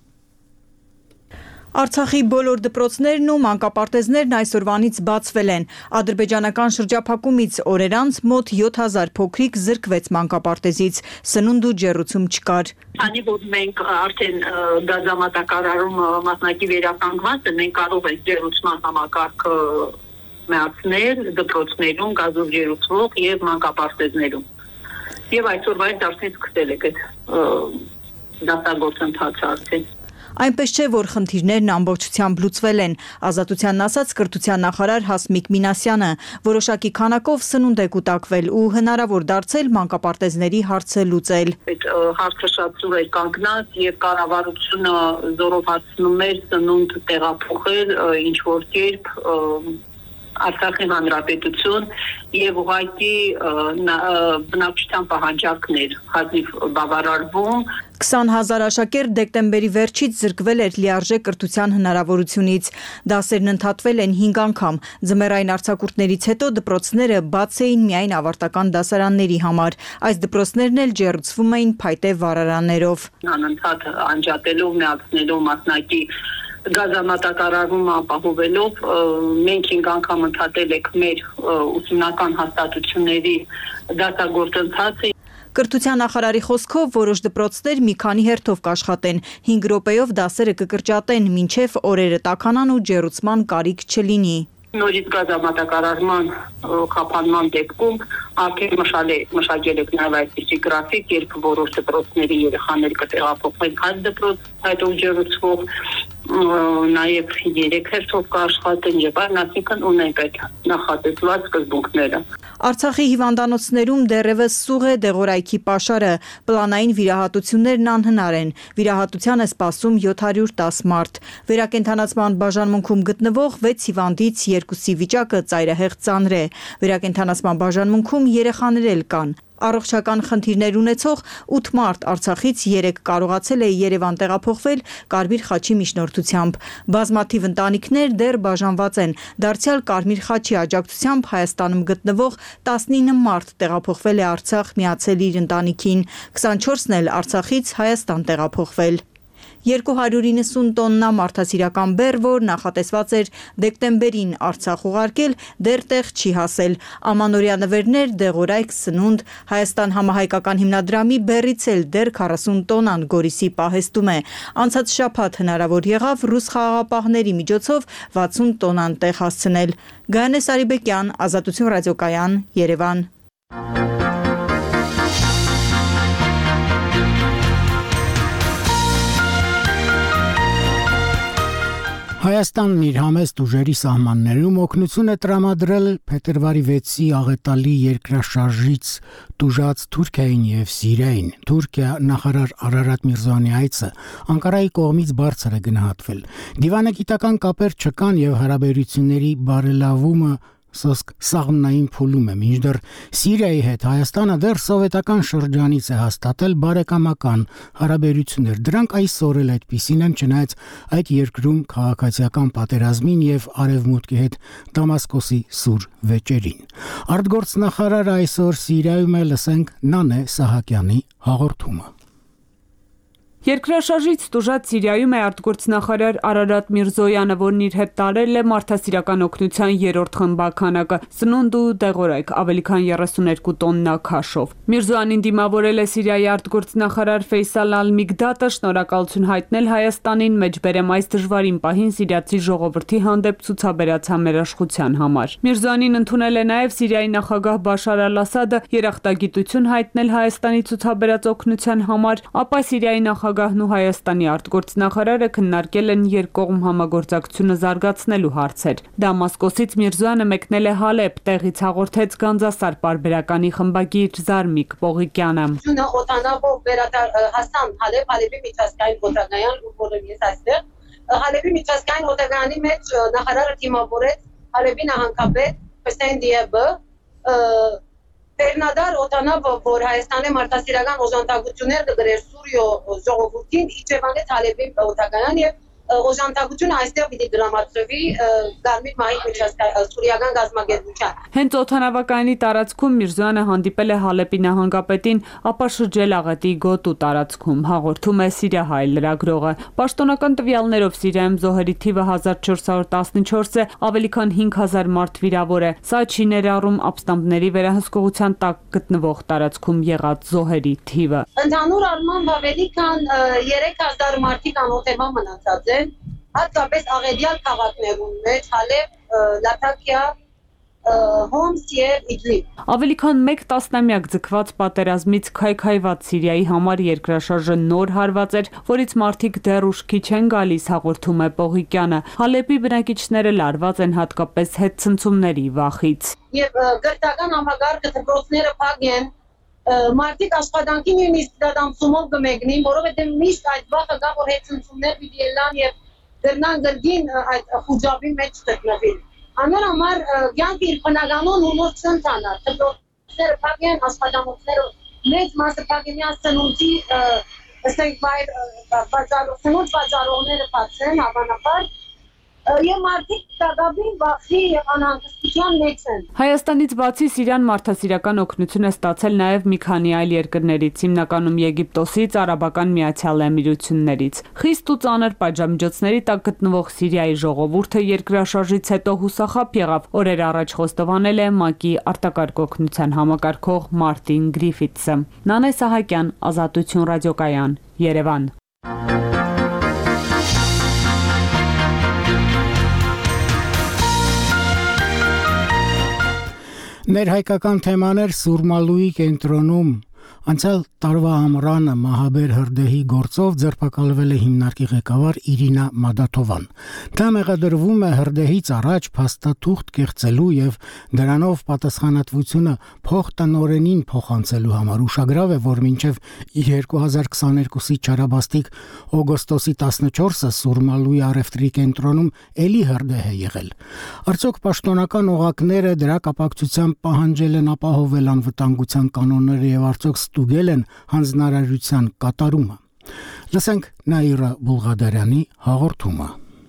Արցախի բոլոր դպրոցներն ու մանկապարտեզներն այսօրվանից բացվել են։ Ադրբեջանական շրջափակումից օրեր անց մոտ յոթ հազար փոքրիկ զրկվեց մանկապարտեզից, սնունդ ու ջեռուցում չկար։ Քանի որ մենք արդեն գազամատակարարումը մասնակի վերականգնված է, մենք կարող ենք ջեռուցման համակարգը միացնել դպրոցներում, գազով ջեռուցվող եւ մանկապարտեզներում։ Եվ այսօրվանից արդեն սկսել եք այդ դատագործընթացը արդեն։ Այնպես չէ, որ խնդիրներն ամբողջությամբ լուծվել են, Ազատությանն ասաց կրթության նախարար Հասմիկ Մինասյանը, որոշակի քանակով սնունդ է կուտակվել ու հնարավոր դարձել մանկապարտեզների հարցը լուծել։ Այդ հարցը շատ սուր է կանգնած եւ կառավարությունը զորով հասնում էր սնունդ տեղափոխել ինչ որ կերպ Արցախի հանրապետություն եւ ուղղակի բնակչության պահանջարկներ հազիվ բավարարվում։ քսան հազար աշակերտ դեկտեմբերի վերջից զրկվել էր լիարժեք կրթության հնարավորությունից։ Դասերն ընդհատվել են հինգ անգամ։ Ձմեռային արձակուրդներից հետո դպրոցները բաց էին միայն ավարտական դասարանների համար։ Այս դպրոցներն էլ ջեռուցվում էին փայտե վառարաններով։ Անընդհատ անջատելով, միացնելով մասնակի գազամատակարարումը ապահովելով մենք հինգ անգամ ընդհատել ենք մեր ուսումնական հաստատությունների դասագործընթացը։ Կրթության նախարարի խոսքով որոշ դպրոցներ մի քանի հերթով կաշխատեն, հինգ րոպեով դասերը կկրճատեն, մինչև օրերը տաքանան ու ջեռուցման կարիք չլինի։ Նորից գազամատակարարման խափանման դեպքում արդեն մշակել եք նաև այսպիսի գրաֆիկ, երբ որոշ դպրոցների երեխաներ կտեղափոխվեն այլ դպրոց, այդով ջեռուցվող, նաև երեք հերթով կաշխատեն եւ այլն, այսինքն ունենք այդ նախատեսված սկզբունքները։ Արցախի հիվանդանոցներում դեռևս սուղ է դեղորայքի պաշարը, պլանային վիրահատություններն անհնար են։ Վիրահատության է սպասում յոթ հարյուր տասը մարդ։ Վերակենդանացման բաժանմունքում գտնվող վեց հիվանդից երկուսի վիճակը ծայրահեղ ծանր է։ Վերակենդանացման բաժանմունքում երեխաներ էլ կան։ Առողջական խնդիրներ ունեցող ութ մարդ Արցախից երեք կարողացել է Երևան տեղափոխվել Կարմիր խաչի միջնորդությամբ։ Բազմաթիվ ընտանիքներ դեռ բաժանված են։ Դարձյալ Կարմիր խաչի աջակցությամբ Հայաստանում գտնվող տասնինը մարդ տեղափոխվել է Արցախ, միացել իր ընտանիքին, քսանչորսն էլ Արցախից Հայաստան տեղափոխվել։ երկու հարյուր իննսուն տոննա մարդասիրական բեռ, որ նախատեսված էր դեկտեմբերին Արցախ ուղարկել, դեռ տեղ չի հասել։ Ամանորյա նվերներ, դեղորայք, սնունդ, Հայաստան համահայկական հիմնադրամի բեռից էլ դեռ քառասուն տոննան Գորիսի պահեստում է։ Անցած շաբաթ հնարավոր եղավ ռուս խաղաղապահների միջոցով վաթսուն տոննան տեղ հասցնել։ Գայանե Սարիբեկյան, Ազատություն ռադիոկայան, Երևան։ Հայաստանն իր համեստ ուժերի սահմաններում օգնություն է տրամադրել փետրվարի վեցի աղետալի երկրաշարժից տուժած Թուրքիային եւ Սիրիային։ Թուրքիա նախարար Արարատ Միրզոյանի այցը Անկարայի կողմից բարձր է գնահատվել։ Դիվանագիտական կապեր չկան եւ հարաբերությունների բարելավումը սոսկ սաղմնային փուլում է, մինչդեռ Սիրիայի հետ Հայաստանը դեռ սովետական շրջանից է հաստատել բարեկամական հարաբերություններ։ Դրանք այսօր էլ այդպիսին են, չնայած այդ երկրում քաղաքացիական պատերազմին եւ Արևմուտքի հետ Դամասկոսի սուր վեճերին։ Արտգործնախարարը այսօր Սիրիայում է, լսենք Նանե Սահակյանի հաղորդումը։ Երկրաշարժից տուժած Սիրիայում է արտգործնախարար Արարատ Միրզոյանը, որն իր հետ տարել է մարդասիրական օգնության երրորդ խմբականակը, սնունդ ու դեղորայք, ավելի քան երեսուներկու տոննա քաշով։ Միրզոյանին դիմավորել է Սիրիայի արտգործնախարար Ֆեյսալ Ալ-Միգդատը, շնորհակալություն հայտնել Հայաստանին մեջբերեմ այս դժվարին պահին սիրիացի ժողովրդի հանդեպ ցուցաբերած համերաշխության համար։ Միրզոյանին ընդունել է նաև Սիրիայի նախագահ Բաշար Ալ-Ասադը, երախտագիտություն հայտնել Հայաստանի ցուցաբերած օգնության համար, ապա Սիրիայի նախագահ Նախագահն ու Հայաստանի արտգործնախարարը քննարկել են երկկողմ համագործակցությունը զարգացնելու հարցեր։ Դամասկոսից Միրզոյանը մեկնել է Հալեբ, տեղից հաղորդեց Գանձասար պարբերականի խմբագիր Զարմիկ Պողիկյանը։ Օտանավով վերադար հասան Հալեբ, Հալեբի միջազգային օտարական, որը ես այստեղ Հալեբի միջազգային օտարականի մեջ նախարարը դիմավորեց Հալեբի նահանգապետ Հուսեյն Դիեբը Տերնադար օտանավ, որ Հայաստանի մարդասիրական օժանդակություններ կգրեր Սուրիո ժողովրդին, իջևանեց Հալեբի օտարական եւ օժանդակությունը այստեղ պիտի դրամատրվի Կարմիր մահի միջազգային սուրիական գազམ་ագերբության։ Հենց օդանավակայանի տարածքում Միրզոյանը հանդիպել է Հալեբի նահանգապետին, ապա շրջել աղետի գոտու տարածքում, հաղորդում է Սիրիահայ լրագրողը։ Պաշտոնական տվյալներով Սիրիայում զոհերի թիվը հազար չորս հարյուր տասնչորս է, ավելի քան հինգ հազար մարդ վիրավոր է։ Սա չի ներառում ապստամբների վերահսկողության տակ գտնվող տարածքում եղած զոհերի թիվը։ Ընդհանուր առմամբ ավելի քան երեք հազար մարդիկ անօթևան մնացած են, հատկապես աղետյալ քաղաքներում մեջ Հալեբ, Լաթաքիա, Հոմս եւ Իդլիբ։ Ավելի քան մեկ տասնամյակ ձգված պատերազմից քայքայված Սիրիայի համար երկրաշարժը նոր հարված էր, որից մարդիկ դեռ ուշքի չեն գալիս, հաղորդում է Պողիկյանը։ Հալեբի բնակիչները լարված են հատկապես հետցնցումների վախից։ Եվ գրթական համագարկը դպրոցները փակ են, մարդիկ աշխատանքի նույնիսկ դադամսումով կմեկնին, որովհետև միշտ այդ վախը կա, որ հետցնցումներ պիտի ելան եւ դեռնան գրգին այդ խուջաբի մեջ գտնվին։ Անոր համար կյանքը իր բնականon ու նոր չընթանա, դպրոցները փակ են, աշխատանքները մեծ մասը փակ են, սնունդի ասենք վայր բաժանողները բաժանողները փակ են, հավանաբար եւ մարդիկ կադաբին վախի եւ անհանգստության մեջ են։ Հայաստանից բացի Սիրիան մարդասիրական օգնություն է ստացել նաեւ մի քանի այլ երկրներից, հիմնականում Եգիպտոսից, Արաբական Միացյալ Էմիրություններից։ Խիստ ու ծանր պատժամիջոցների տակ գտնվող Սիրիայի ժողովուրդը երկրաշարժից հետո հուսախաբ եղավ, օրեր առաջ խոստովանել է ՄԱԿ-ի արտակարգ օգնության համակարգող Մարտին Գրիֆիթսը։ Նանե Սահակյան, Ազատություն ռադիոկայան, Երևան։ Ներհայկական թեմաներ Սուրմալուի կենտրոնում Անցյալ տարվա ամռանը մահաբեր հրդեհի գործով ձերբակալվել է հիմնարկի ղեկավար Իրինա Մադաթովան։ Դա մեղադրվում է հրդեհից առաջ փաստաթուղթ կեղծելու եւ դրանով պատասխանատվությունը փոխտնօրենին փոխանցելու համար։ Ուշագրավ է, որ մինչեւ երկու հազար քսաներկուսի չարաբաստիկ օգոստոսի տասնչորսը Սուրմալուի առևտրի կենտրոնում էլի հրդեհ է եղել։ Արդյոք պաշտոնական օղակները դրա կապակցությամբ պահանջել են ապահովել անվտանգության կանոնները եւ արդյոք ստուգել են հանձնարարության կատարումը։ Լսենք Նաիրա Բուլղադարյանի հաղորդումը։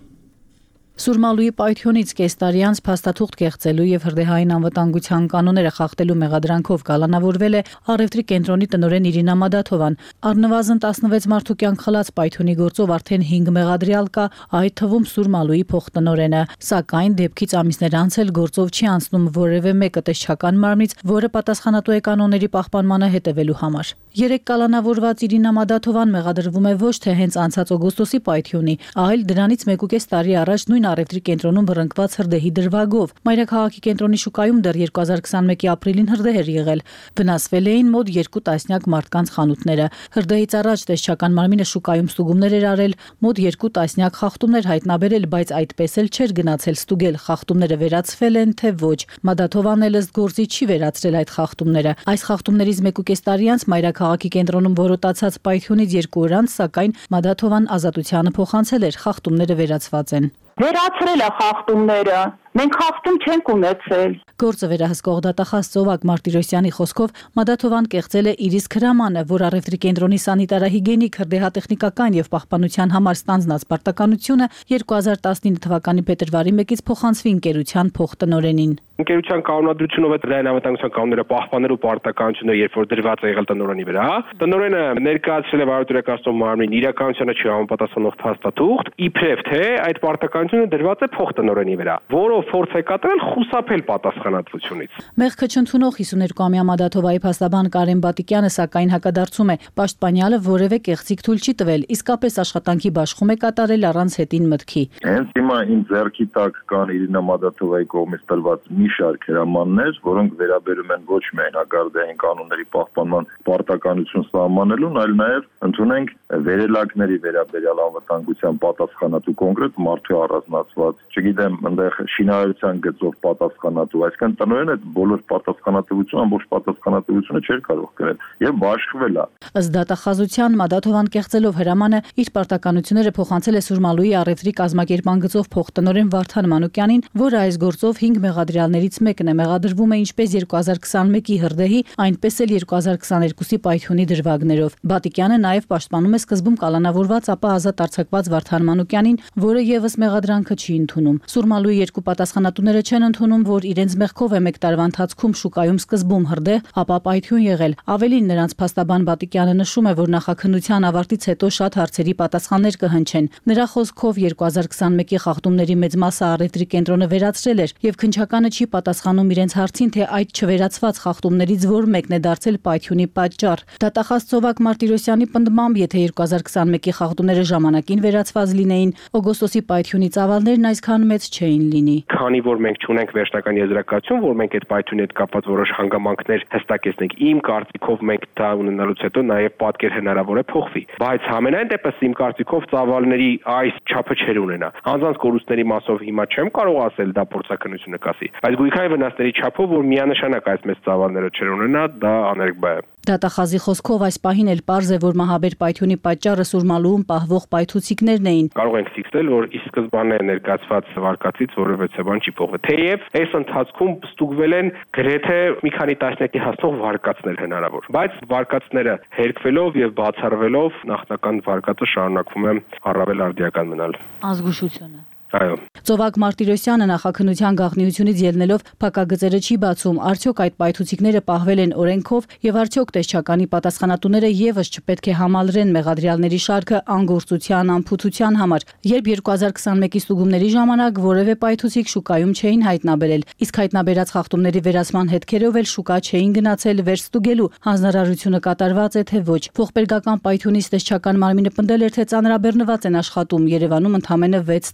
Սուրմալուի պայթյունից կես տարի անց փաստաթուղթ կեղծելու եւ հրդեհային անվտանգության կանոնները խախտելու մեղադրանքով կալանավորվել է առևտրի կենտրոնի տնօրեն Իրինա Մադաթովան։ Առնվազն տասնվեց մարդու կյանք խլած պայթյունի գործով արդեն հինգ մեղադրյալ կա, այդ թվում Սուրմալուի փոխտնօրենը, սակայն դեպքից ամիսներ անց էլ գործով չի անցնում որևէ մեկը տեսչական մարմնից, որը պատասխանատու է կանոնների պահպանմանը հետևելու համար։ Երեք կալանավորված Իրինա Մադաթովան մեղադրվում է ոչ թե հենց անցած օգոստոսի պայթյունի, այլ դրանից մեկուկես տարի առաջ նույն առևտրի կենտրոնում բռնկված հրդեհի դրվագով։ Մայրաքաղաքի կենտրոնի շուկայում դեռ երկու հազար քսաներկուի ապրիլին հրդեհ էր եղել։ Վնասվել էին մոտ երկու տասնյակ մարդկանց խանութները։ Հրդեհից առաջ տեսչական մարմինը շուկայում ստուգումներ էր արել, մոտ երկու տասնյակ խախտումներ հայտնաբերել, բայց այդպես էլ չէր գնացել ստուգել խախտումները վերացվել են թե ոչ։ Մադաթովան էլ ըստ գործի չի վերացրել այդ խախտումները։ Այս խախտումներից մեկուկես տարի անց մայրաքաղաքի կենտրոնում որոտացած պայթյունից երկու օր անց, սակայն Մադաթովան ազատությանը փոխանցել էր, խախտումները վերացված են։ Վերացրել է խախտումները, մենք խախտում չենք ունեցել։ Գործը վերահսկող դատախազ Ծովակ Մարտիրոսյանի խոսքով Մադաթովան կեղծել է իր իսկ հրամանը, որ առևտրի կենտրոնի սանիտարահիգիենիկ հրդեհատեխնիկական եւ պահպանության համար ստանձնած պարտականությունը երկու հազար տասնինը թվականի փետրվարի մեկից փոխանցվի ընկերության փոխտնօրենին։ Ընկերության կանոնադրությունով այդ դրային անվտանգության կանոնները պահպանելու պարտականությունը երբ որ դրված է եղել տնօրենի վրա, տնօրենը ներկայացրել է վարորդական մարմնին իրականությանը չի համապատասխանող փաստաթուղթ, իբրև թե այդ պարտականությունը դրված է փոխտնօրենի վրա, որով փորձ է կատարել խուսափել պատասխանատվությունից։ Մեղքը չընդունող հիսուներկուամյա Մադաթովայի փաստաբան Կարեն Բատիկյանը սակայն հակադարձում է, պաշտպանյալը որևէ կեղծիք թույլ չի տվել, իսկապես աշխատանքի բաշխում է կատարել առանց հետին մտքի։ Հենց հիմա իմ ձեռքի տակ կան Իրինա Մադաթովայի կողմից տրված մի շարք հրամաններ, որոնք վերաբերում են ոչ միայն հակարդեհային կանոնների պահպանման պարտականություն սահմանելուն, այլ նաև ընդունենք վերելակների վերաբերյալ անվտանգության պատասխանատու կոնկրետ մարդու առանձնացված, չգիտեմ, այնտեղ շինարարության գծով պատասխանատու, այսինքն տնօրենը բոլոր պատասխանատվությունը, ամբողջ պատասխանատվությունը չէր կարող կրել եւ բաշխվել է։ Ըստ դատախազության Մադաթովան կեղծելով հրամանը իր պարտականությունները փոխանցել է Սուրմալուի առևտրի կազմակերպման գծով փոխտնօրեն Վարդան Մանուկյանին, որը այս գործով հինգ մեղադրյալներից մեկն է, մեղադրվում է ինչպես երկու հազար քսաներկուի հրդեհի, այնպես էլ երկու հազար քսաներկուի պայթյունի դրվագներով։ Բատիկյանը նաև պաշտպանում է սկզբում կալանավորված, ապա ազատ արձակված Վարդան Մանուկյանին, որը եւս մեղադրանքը չի ընդունում։ Սուրմալուի երկու պատասխանատուները չեն ընդունում, որ իրենց մեղքով է մեկ տարվա ընթացքում շուկայում սկզբում հրդեհ, ապա պայթյուն եղել։ Ավելին, նրանց փաստաբան Բատիկյանը նշում է, որ նախաքննության ավարտից հետո շատ հարցերի պատասխաններ կհնչեն։ Նրա խոսքով երկու հազար քսաներկուի խախտումների մեծ մասը առևտրի կենտրոնը վերացրել էր եւ քննչականը չի պատասխանում իրենց հարցին, թե այդ չվերացված խախտումներից որ մեկն է դարձել պայթյունի պատճառ։ Դատախազ Ծովակ Մարտիրոսյանի պնդմամբ, եթե երկու հազար քսաներկուի խախտումները ժամանակին վերացված լինեին, օգոստոսի պայթյունի ծավալներն այսքան մեծ չէին լինի։ Քանի որ մենք չունենք վերջնական եզրակացություն, որ մենք այդ պայթյունի հետ կապված որոշ հանգամանքներ հստակեցնենք, իմ կարծիքով մենք դա ունենալուց հետո նաև պատկեր հնարավոր է փոխվի։ Բայց համենայն դեպս իմ կարծիքով ծավալների այս չափը չեր ունենա։ Անձանց կորուստների մասով հիմա չեմ կարող ասել դա փորձաքննությունը կասի, բայց գույքային վնասների չափով, որ միանշանակ այս մեծ ծավալները չեր ունենա, դա աներկբա է։ Դատախազի խոսքով այս պահին էլ պարզ է, որ մահաբեր պայթյունի պատճառը Սուրմալուում պահվող պայթուցիկներն էին։ Կարող ենք ֆիքսել, որ ի սկզբանե ներկայացված վարկածից որևէ բան չի փոխվել։ Թեև այս ընթացքում ստուգվել են գրեթե մի քանի տասնյակի հասնող վարկածներ հնարավոր, բայց վարկածները հերկվելով եւ բացառվելով նախնական վարկածը շարունակվում է առավել արդիական մնալ։ Ազգուշությունը Այո։ Ծովակ Մարտիրոսյանը նախաքննության գաղտնիությունից ելնելով փակագծերը չի բացում, արդյոք այդ պայթուցիկները պահվել են օրենքով եւ արդյոք տեսչականի պատասխանատուները եւս չպետք է համալրեն մեղադրյալների շարքը անգործության, անփութության համար, երբ երկու հազար քսաներկուի ստուգումների ժամանակ որևէ պայթուցիկ շուկայում չէին հայտնաբերել, իսկ հայտնաբերած խախտումների վերացման հետքերով էլ շուկա չէին գնացել վերստուգելու հանձնարարությունը կատարված է թե ոչ։ Փոխպերգական պայթյունից տեսչական մարմինը պնդել էր, թե ծանրաբեռնված են աշխատում, Երևանում ընդամենը վեց տեսություն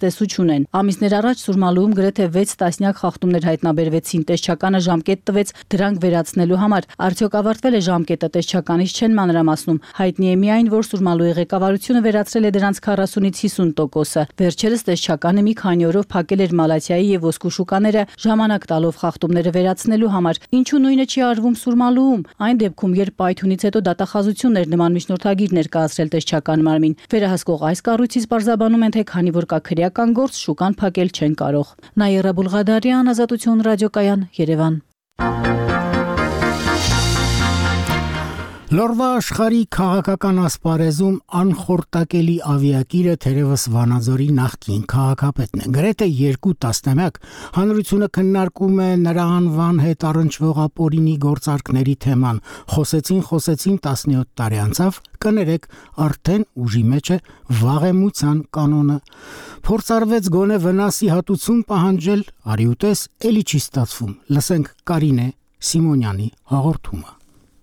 ունեն։ Ամիսներ առաջ Սուրմալուում գրեթե վեց տասնյակ խախտումներ հայտնաբերվեցին, տեսչականը ժամկետ տվեց դրանք վերացնելու համար։ Արդյոք ավարտվել է ժամկետը, տեսչականից չեն մանրամասնում։ Հայտնի է միայն, որ Սուրմալուի ղեկավարությունը վերացրել է դրանց քառասունից հիսուն տոկոսը։ Վերջերս տեսչականը մի քանի օրով փակել էր Մալաթիայի եւ ոսկու շուկաները, ժամանակ տալով խախտումները վերացնելու համար։ Ինչու նույնը չի արվում Սուրմալուում։ Այն դեպքում, երբ պայթյունից հետո դատախազություններ նման միջնորդագիր ներկայացրել տեսչական մարմին, վերահսկող այս կառույցից բարձրաբանում են, թե քանի որ կա քրեական գործ, շուկան փակել չեն կարող։ Նաիրա Բուլղադարյան, Ազատություն ռադիոկայան, Երևան։ Լորվա աշխարհի քաղաքական ասպարեզում անխորտակելի ավիակիրը թերևս Վանաձորի նախկին քաղաքապետն է։ Գրեթե երկու տասնամյակ հանրությունը քննարկում է նրա անվան հետ առնչվող ապօրինի գործարքների թեման։ Խոսեցին, խոսեցին, տասնյոթ տարի անցավ, կներեք, արդեն ուժի մեջ է վաղեմության կանոնը։ Փորձարվեց գոնե վնասի հատուցում պահանջել, արի ուտես, էլի չի ստացվում։ Լսենք Կարինե Սիմոնյանի հաղորդումը։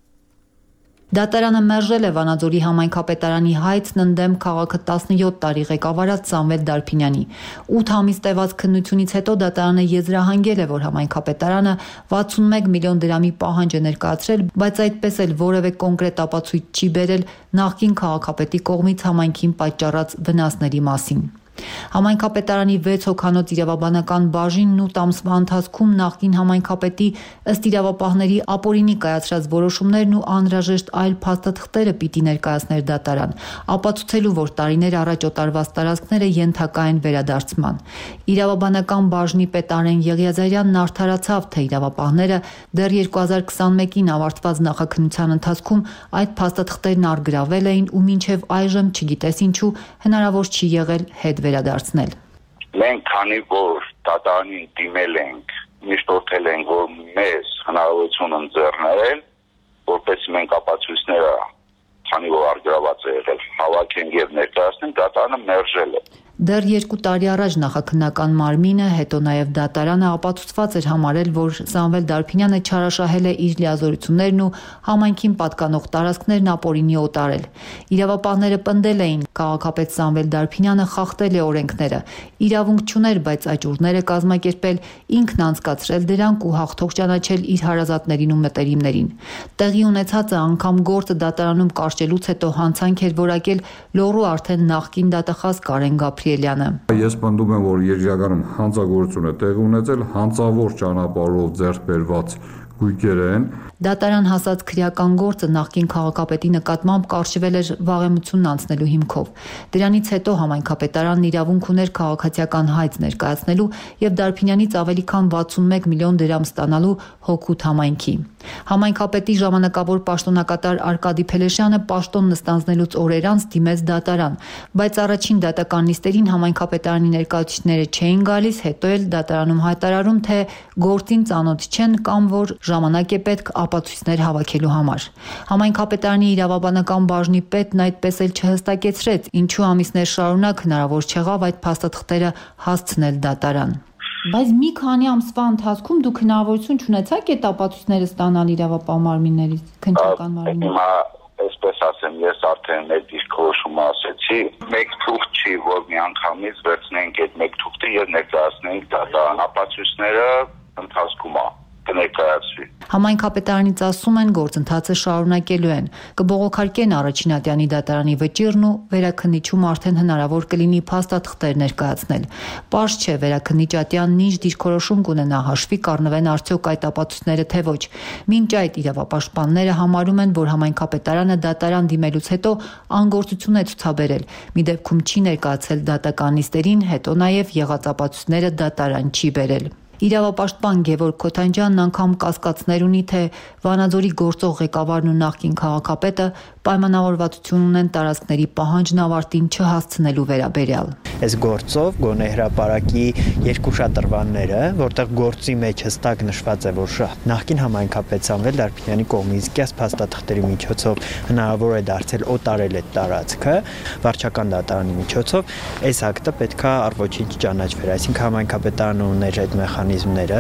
Դատարանը մերժել է Վանաձորի համայնքապետարանի հայցն ընդդեմ քաղաքը տասնյոթ տարի ղեկավարած Սամվել Դարփինյանի։ ութ ամիս տևած քննությունից հետո դատարանը եզրահանգել է, որ համայնքապետարանը վաթսունմեկ միլիոն դրամի պահանջ է ներկայացրել, բայց այդպես էլ որևէ կոնկրետ ապացույց չի բերել նախկին քաղաքապետի կողմից համայնքին պատճառած վնասների մասին։ Համայնքապետարանի վեց հոգանոց իրավաբանական բաժինն ութ ամսվա ընթացքում նախկին համայնքապետի ըստ իրավապահների ապօրինի կայացրած որոշումներն ու անհրաժեշտ այլ փաստաթղթերը պիտի ներկայացներ դատարան, ապացուցելու, որ տարիներ առաջ օտարված տարածքները ենթակա են վերադարձման։ Իրավաբանական բաժնի պետ Արեն Եղիազարյանն արդարացավ, թե իրավապահները դեռ երկու հազար քսանմեկին ավարտված նախաքննության ընթացքում այդ փաստաթղթերն առգրավել էին ու մինչև այժմ չգիտես ինչու հնարավոր չի եղել հետ վերադարձնել։ Մենք քանի որ դատարանին դիմել ենք, միշտ օրթել ենք, որ մեզ հնարավորություն ընձեռնել, որպես մենք ապացույցները, քանի որ առգրաված է եղել, հավաքենք եւ ներկայացնենք, դատարանը մերժել է։ Դեռ երկու տարի առաջ նախաքննական մարմինը, հետո նաև դատարանը ապացուցված էր համարել, որ Սամվել Դարփինյանը չարաշահել է իր լիազորություններն ու համայնքին պատկանող տարածքներն ապօրինի օտարել։ Իրավապահները պնդել էին, քաղաքապետ Սամվել Դարփինյանը խախտել է օրենքները, իրավունք չուներ, բայց աճուրներ է կազմակերպել, ինքն անցկացրել դրանք ու հաղթող ճանաչել իր հարազատներին ու մտերիմներին։ Տեղի ունեցածը անգամ գործը դատարանում կարճելուց հետո հանցանք էր որակել Լոռու արդեն նախկին դատախազ Կարեն Գաբրիելյանը։ Ես պնդում եմ, որ երաժականում հանցագործություն է տեղի ունեցել, հանցավոր ճանապարհով ձեռք բերված գույքեր են։ Դատարան հասած քրեական գործը նախկին քաղաքապետի նկատմամբ կարճվել էր վաղեմությունն անցնելու հիմքով։ Դրանից հետո համայնքապետարանն իրավունք ուներ քաղաքացիական հայց ներկայացնելու եւ Դարփինյանից ավելի քան վաթսունմեկ միլիոն դրամ ստանալու հոգուտ համայնքի։ Համայնքապետի ժամանակավոր պաշտոնակատար Արկադի Փելեշյանը պաշտոն նստանձնելուց օրեր անց դիմեց դատարան, բայց առաջին դատական նիստերին համայնքապետարանի ներկայացուցիչները չէին գալիս, հետո էլ դատարանում հայտարարում, թե գործին ծանոթ չեն կամ որ ժամանակ է պետք ապացույցներ հավաքելու համար։ Համայնքապետարանի իրավաբանական բաժնի պետն այդպես էլ չհստակեցրեց, ինչու ամիսներ շարունակ հնարավոր չեղավ այդ փաստաթղթերը հասցնել դատարան։ Բայց մի քանի ամսվա ընթացքում դուք հնարավորություն չունեցաք այդ ապացույցները ստանալ իրավապահ մարմիններից, քննչական մարմիններից։ Այսպես ասեմ, ես արդեն այդ դիսկուրսում ասեցի, մեկ թուղթ չի, որ մի անգամից վերցնենք այդ մեկ թուղթը եւ ներկայացնենք դատարան ապացույցները ընթացքում է կներկայացվի։ Համայնքապետարանից ասում են, գործընթացը շարունակելու են, կբողոքարկեն առաջին ատյանի դատարանի վճիռն ու վերաքննիչում արդեն հնարավոր կլինի փաստաթղթեր ներկայացնել։ Պարզ չէ, վերաքննիչ ատյանն ինչ դիրքորոշում կունենա, հաշվի կառնվեն արդյոք այդ ապացույցները թե ոչ։ Մինչ այդ իրավապաշտպանները համարում են, որ համայնքապետարանը դատարան դիմելուց հետո անգործություն է ցուցաբերել։ Մի դեպքում չի ներկայացել դատական նիստերին, հետո նաև եղած ապացույցները դատարան չի բերել։ Իրավապաշտպան Գևորգ Քոթանջյանն անգամ կասկածներ ունի, թե Վանաձորի գործող ղեկավարն ու նախկին քաղաքապետը պայմանավորվածություն ունեն տարածքների պահանջն ավարտին չհասցնելու վերաբերյալ։ Այս գործով գոնե հրապարակի երկու շատրվանները, որտեղ գործի մեջ հստակ նշված է, որ նախկին համայնքապետ Սամվել Դարփինյանի կողմից կես փաստաթղթերի միջոցով հնարավոր է դարձել օտարել այդ տարածքը, վարչական դատարանի միջոցով, այս ակտը պետքա առ-ոչինչ ճանաչվեր, այսինքն համայնքապետարանը ուներ այդ մեխանիզմները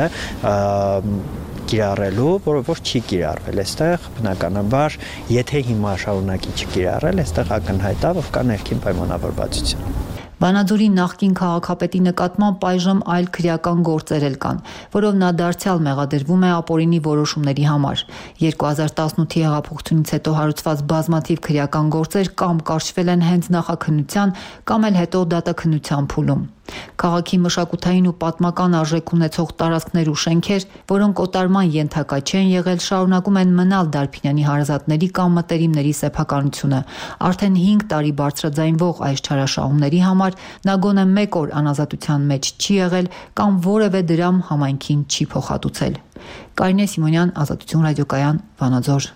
կիրառելու, որը որ չի կիրառվել այստեղ, բնականաբար, եթե հիմա շարունակի չկիրառել, այստեղ ակնհայտ է, որ կա ներքին պայմանավորվածություն։ Վանաձորի նախկին քաղաքապետի նկատմամբ այժմ այլ քրեական գործեր էլ կան, որով նա դարձյալ մեղադրվում է ապօրինի որոշումների համար։ երկու հազար տասնութի հեղափոխությունից հետո հարուցված բազմաթիվ քրեական գործեր կամ կարճվել են հենց նախաքննության, կամ էլ հետո դատաքննության փուլում։ Քաղաքի մշակութային ու պատմական արժեք ունեցող տարածքներ ու շենքեր, որոնք օտարման ենթակա չեն եղել, շարունակում են մնալ Դարբինյանի հարազատների կամ մտերիմների սեփականությունը։ Արդեն հինգ տարի բարձրաձայնվող այս չարաշահումների համար նա գոնե մեկ օր անազատության մեջ չի եղել կամ որևէ դրամ համայնքին չի փոխհատուցել։ Կարինե Սիմոնյան, Ազատություն ռադիոկայան, Վանաձոր։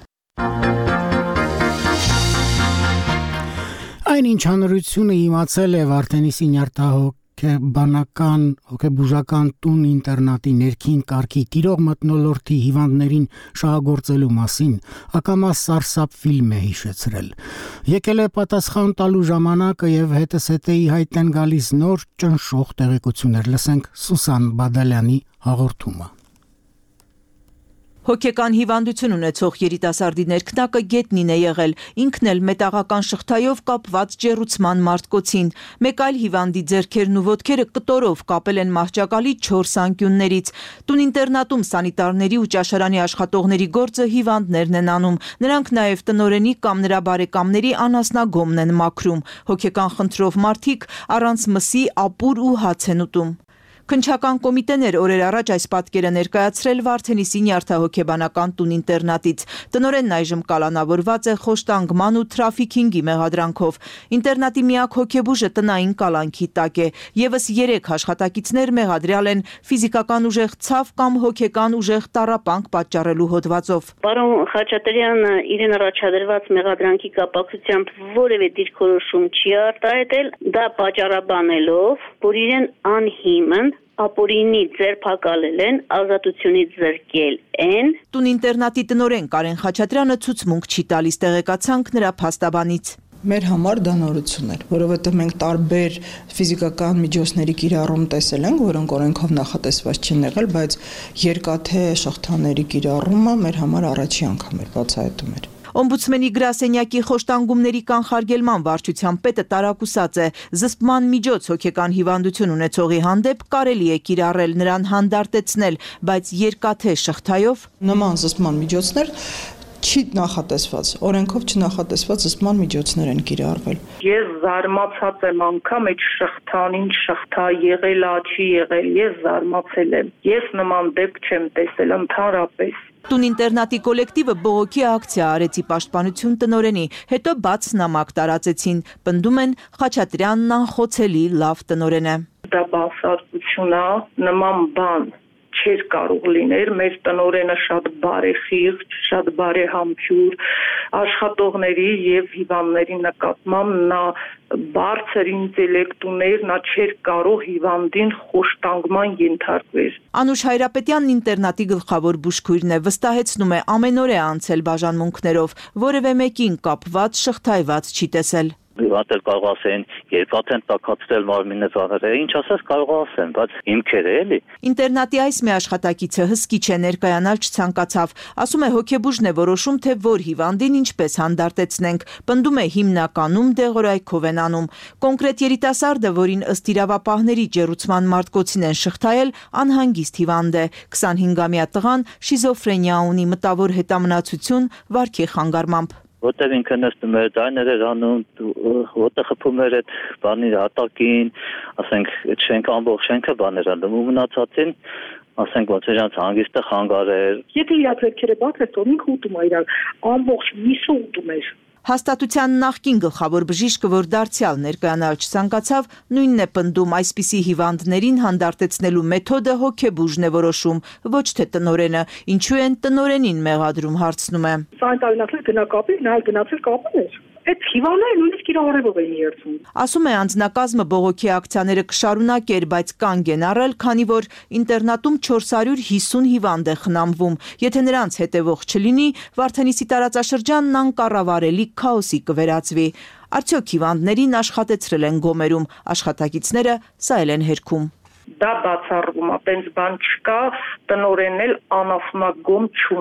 Այնինչ հանրությունը իմացել է Վարդենիսի նյարդահոգ բանական հոգեբուժական տուն ինտերնատի ներքին կարգի տիրող մթնոլորտի հիվանդներին շահագործելու մասին ակամա սարսափ ֆիլմ է հիշեցրել։ Եկել է պատասխան տալու ժամանակը եւ հետս հետեի հայտ են գալիս նոր ճնշող տեղեկություններ։ Լսենք Սուսան Բադալյանի հաղորդումը։ Հոգեկան հիվանդություն ունեցող երիտասարդի ներքնակը գետնին է եղել, ինքն էլ մետաղական շղթայով կապված ջեռուցման մարտկոցին։ Մեկ այլ հիվանդի ձեռքերն ու ոտքերը կտորով կապել են մահճակալի չորս անկյուններից։ Տուն ինտերնատում սանիտարների ու ճաշարանի աշխատողների գործը հիվանդներն են անում։ Նրանք նաև տնօրենի կամ նրա բարեկամների անասնագոմն են մաքրում։ Հոգեկան խնդրով մարդիկ առանց մսի, ապուր ու հաց են ուտում։ Քննչական կոմիտեն էր օրեր առաջ այս պատկերը ներկայացրել Վարդենիսի նյարդահոգեբանական տուն ինտերնատից։ Տնօրենն այժմ կալանավորված է խոշտանգման ու թրաֆիքինգի մեղադրանքով։ Ինտերնատի միակ հոգեբուժը տնային կալանքի տակ է։ Եվս երեք աշխատակիցներ մեղադրյալ են ֆիզիկական ուժեղ ցավ կամ հոգեկան ուժեղ տառապանք պատճառելու հոդվածով։ Պարոն Խաչատրյանը իրեն առաջադրված մեղադրանքի կապակցությամբ որևէ դիրքորոշում չի արտահայտել, դա պատճառաբանելով, որ իրեն անհիմն ապօրինի ձերբակալել են, ազատությունից զրկել են։ Տուն ինտերնատի տնօրեն Կարեն Խաչատրյանը ցուցմունք չի տալիս, տեղեկացանք նրա փաստաբանից։ Մեր համար դա նորություն էր, որովհետև մենք տարբեր ֆիզիկական միջոցների կիրառում տեսել ենք, որոնք օրենքով նախատեսված չեն եղել, բայց երկաթե շղթաների կիրառումը մեր համար առաջի անգամ էր, բացահայտում էր։ Օմբուդսմենի գրասենյակի խոշտանգումների կանխարգելման վարչության պետը տարակուսած է։ Զսպման միջոց հոգեկան հիվանդություն ունեցողի հանդեպ կարելի է կիրառել, նրան հանդարտեցնել, բայց երկաթե շղթայով նման զսպման միջոցներ չի նախատեսված, օրենքով չնախատեսված զսպման միջոցներ են կիրառվել։ Ես զարմացած եմ անգամ այդ շղթան, ինչ շղթա եղել, չի եղել, ես զարմացել եմ։ Ես նման դեպք չեմ տեսել ընդհանրապես։ Տուն ինտերնատի կոլեկտիվը բողոքի ակցիա արեցի պաշտպանություն տնօրենի, հետո բաց նամակ տարածեցին։ Պնդում են Խաչատրյանն անխոցելի լավ տնօրեն է։ Դա բացառություն է, նման բան չէր կարող լիներ, մեր տնօրենը շատ բարեխիղճ, շատ բարեհամբույր, աշխատողների եւ հիվանդների նկատմամբ նա բարձր ինտելեկտ ուներ, նա չէր կարող հիվանդին խոշտանգման ենթարկվել։ Անուշ Հայրապետյանն ինտերնատի գլխավոր բուժքույրն է, վստահեցնում է ամեն օր է անցել բաժանմունքներով, որևէ մեկին կապված, շղթայված չի տեսել։ Հիվանդել կարող ասեն, երկաթ են տաքացրել մարմինը ծանրել, ինչ ասես կարող ասեն, բայց հիմքեր է էլի։ Ինտերնատի այս մի աշխատակիցը հսկիչ է, ներկայանալ չցանկացավ։ Ասում է հոգեբուժն է որոշում, թե որ հիվանդին ինչպես հանդարտեցնենք։ Պնդում է հիմնականում դեղորայքով են անում։ Կոնկրետ երիտասարդը, որին ըստ իրավապահների ջեռուցման մարտկոցին են շղթայել, անհանգիստ հիվանդ է։ քսանհինգամյա տղան շիզոֆրենիա ունի, մտավոր հետամնացություն, վարքի խանգարմամբ։ Որտեղ ինքը նստում էր, ձայներ էր անում, որտեղ խփում էր այդ բանի հատակին, ասենք այդ շենքը ամբողջ շենքը բաներ անում ու մնացածին ասենք ոնց էր հանգիստը խանգար էր։ Եթե իր ձեռքերը բաց էր, ինքը ուտում էր իրար, ամբողջ միսը ուտում էր։ Հաստատության նախկին գլխավոր բժիշկը, որ դարձյալ ներկայանալ չցանկացավ, նույնն է պնդում, այսպիսի հիվանդներին հանդարտեցնելու մեթոդը հոգեբուժն է որոշում, ոչ թե տնօրենը, ինչու են տնօրենին մեղադրում, հարցնում է։ Սանիտարինացել գնա կապի, նա գնացել կապել։ Այդ հիվանդները նույնիսկ իր արևով են երցում։ Ասում է անձնակազմը բողոքի ակցիաները կշարունակեր, բայց կանգ են առել, քանի որ ինտերնատում չորս հարյուր հիսուն հիվանդ է խնամվում։ Եթե նրանց հետևող չլինի, Վարդենիսի տարածաշրջանն անկառավարելի քաոսի կվերածվի։ Արդյոք հիվանդներին աշխատեցրել են գոմերում, աշխատակիցները սա էլ են հերքում։ Դա բացառվում է, տենց բան չկա, տնօրենն էլ անասնագոմ չունի։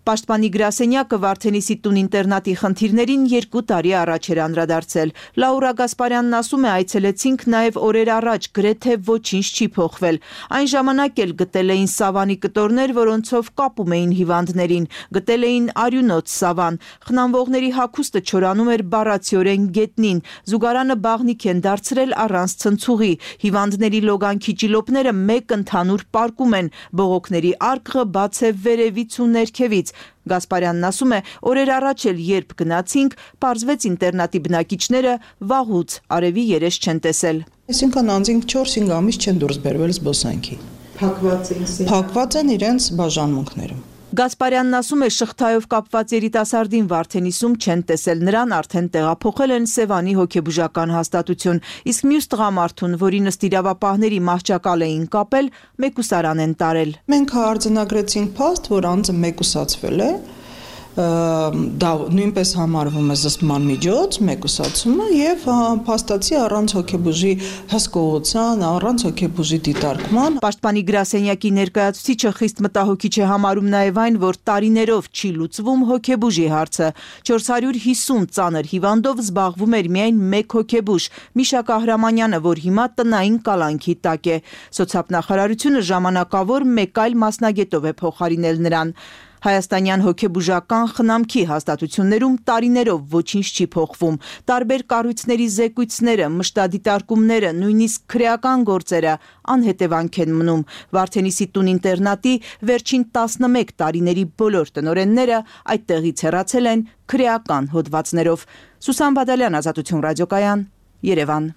Պաշտպանի գրասենյակը Վարդենիսի տուն ինտերնատի խնդիրներին երկու տարի առաջ էր անդրադարձել։ Լաուրա Գասպարյանն ասում է, այցելեցինք նաև օրեր առաջ, գրեթե ոչինչ չի փոխվել։ Այն ժամանակ էլ գտել էին սավանի կտորներ, որոնցով կապում էին հիվանդներին, գտել էին արյունոց սավան։ Խնամվողների հագուստը չորանում էր բառացիորեն գետնին, զուգարանը բաղնիք են դարձրել առանց ցնցուղի, հիվանդների լոգանքի ճիլոպները մեկ ընդհանուր պարկում են, բողոքների արկղը բաց է վերևից ու ներքևից։ Գասպարյանն ասում է, օրեր առաջ էլ երբ գնացինք, պարզվեց ինտերնատի բնակիչները վաղուց արևի երես չեն տեսել։ Այսինքն անձինք չորս-հինգ ամիս չեն դուրս բերվել զբոսանքի։ Փակված են, փակված են իրենց բաժանմունքներում։ Գասպարյանն ասում է, շղթայով կապված երիտասարդին Վարդենիսում չեն տեսել, նրան արդեն տեղափոխել են Սևանի հոգեբուժական հաստատություն, իսկ մյուս տղամարդուն, որին ըստ իրավապահների մահճակալ էին կապել, մեկուսարան են տարել։ Մենք արձանագրեցինք փաստ, որ անձը մեկուսացվել է, դա նույնպես համարվում է զսպման միջոց, մեկուսացումը եւ փաստացի առանց հոգեբուժի հսկողության, առանց հոգեբուժի դիտարկման։ Պաշտպանի գրասենյակի ներկայացուցիչը խիստ մտահոգիչ է համարում նաեւ այն, որ տարիներով չի լուծվում հոգեբուժի հարցը։ չորս հարյուր հիսուն ծանր հիվանդով զբաղվում էր միայն մեկ հոգեբուժ՝ Միշա Կահրամանյանը, որ հիմա տնային կալանքի տակ է։ Սոցիալնախարարությունը ժամանակավոր մեկ այլ մասնագետով է փոխարինել նրան։ Հայաստանյան հոգեբուժական խնամքի հաստատություններում տարիներով ոչինչ չի փոխվում։ Տարբեր կառույցների զեկույցները, մշտադիտարկումները, նույնիսկ քրեական գործերը անհետևանք են մնում։ Վարդենիսի տուն ինտերնատի վերջին տասնմեկ տարիների բոլոր տնօրենները այդտեղից հեռացել են քրեական հոդվածներով։ Սուսան Բադալյան, Ազատություն ռադիոկայան, Երևան։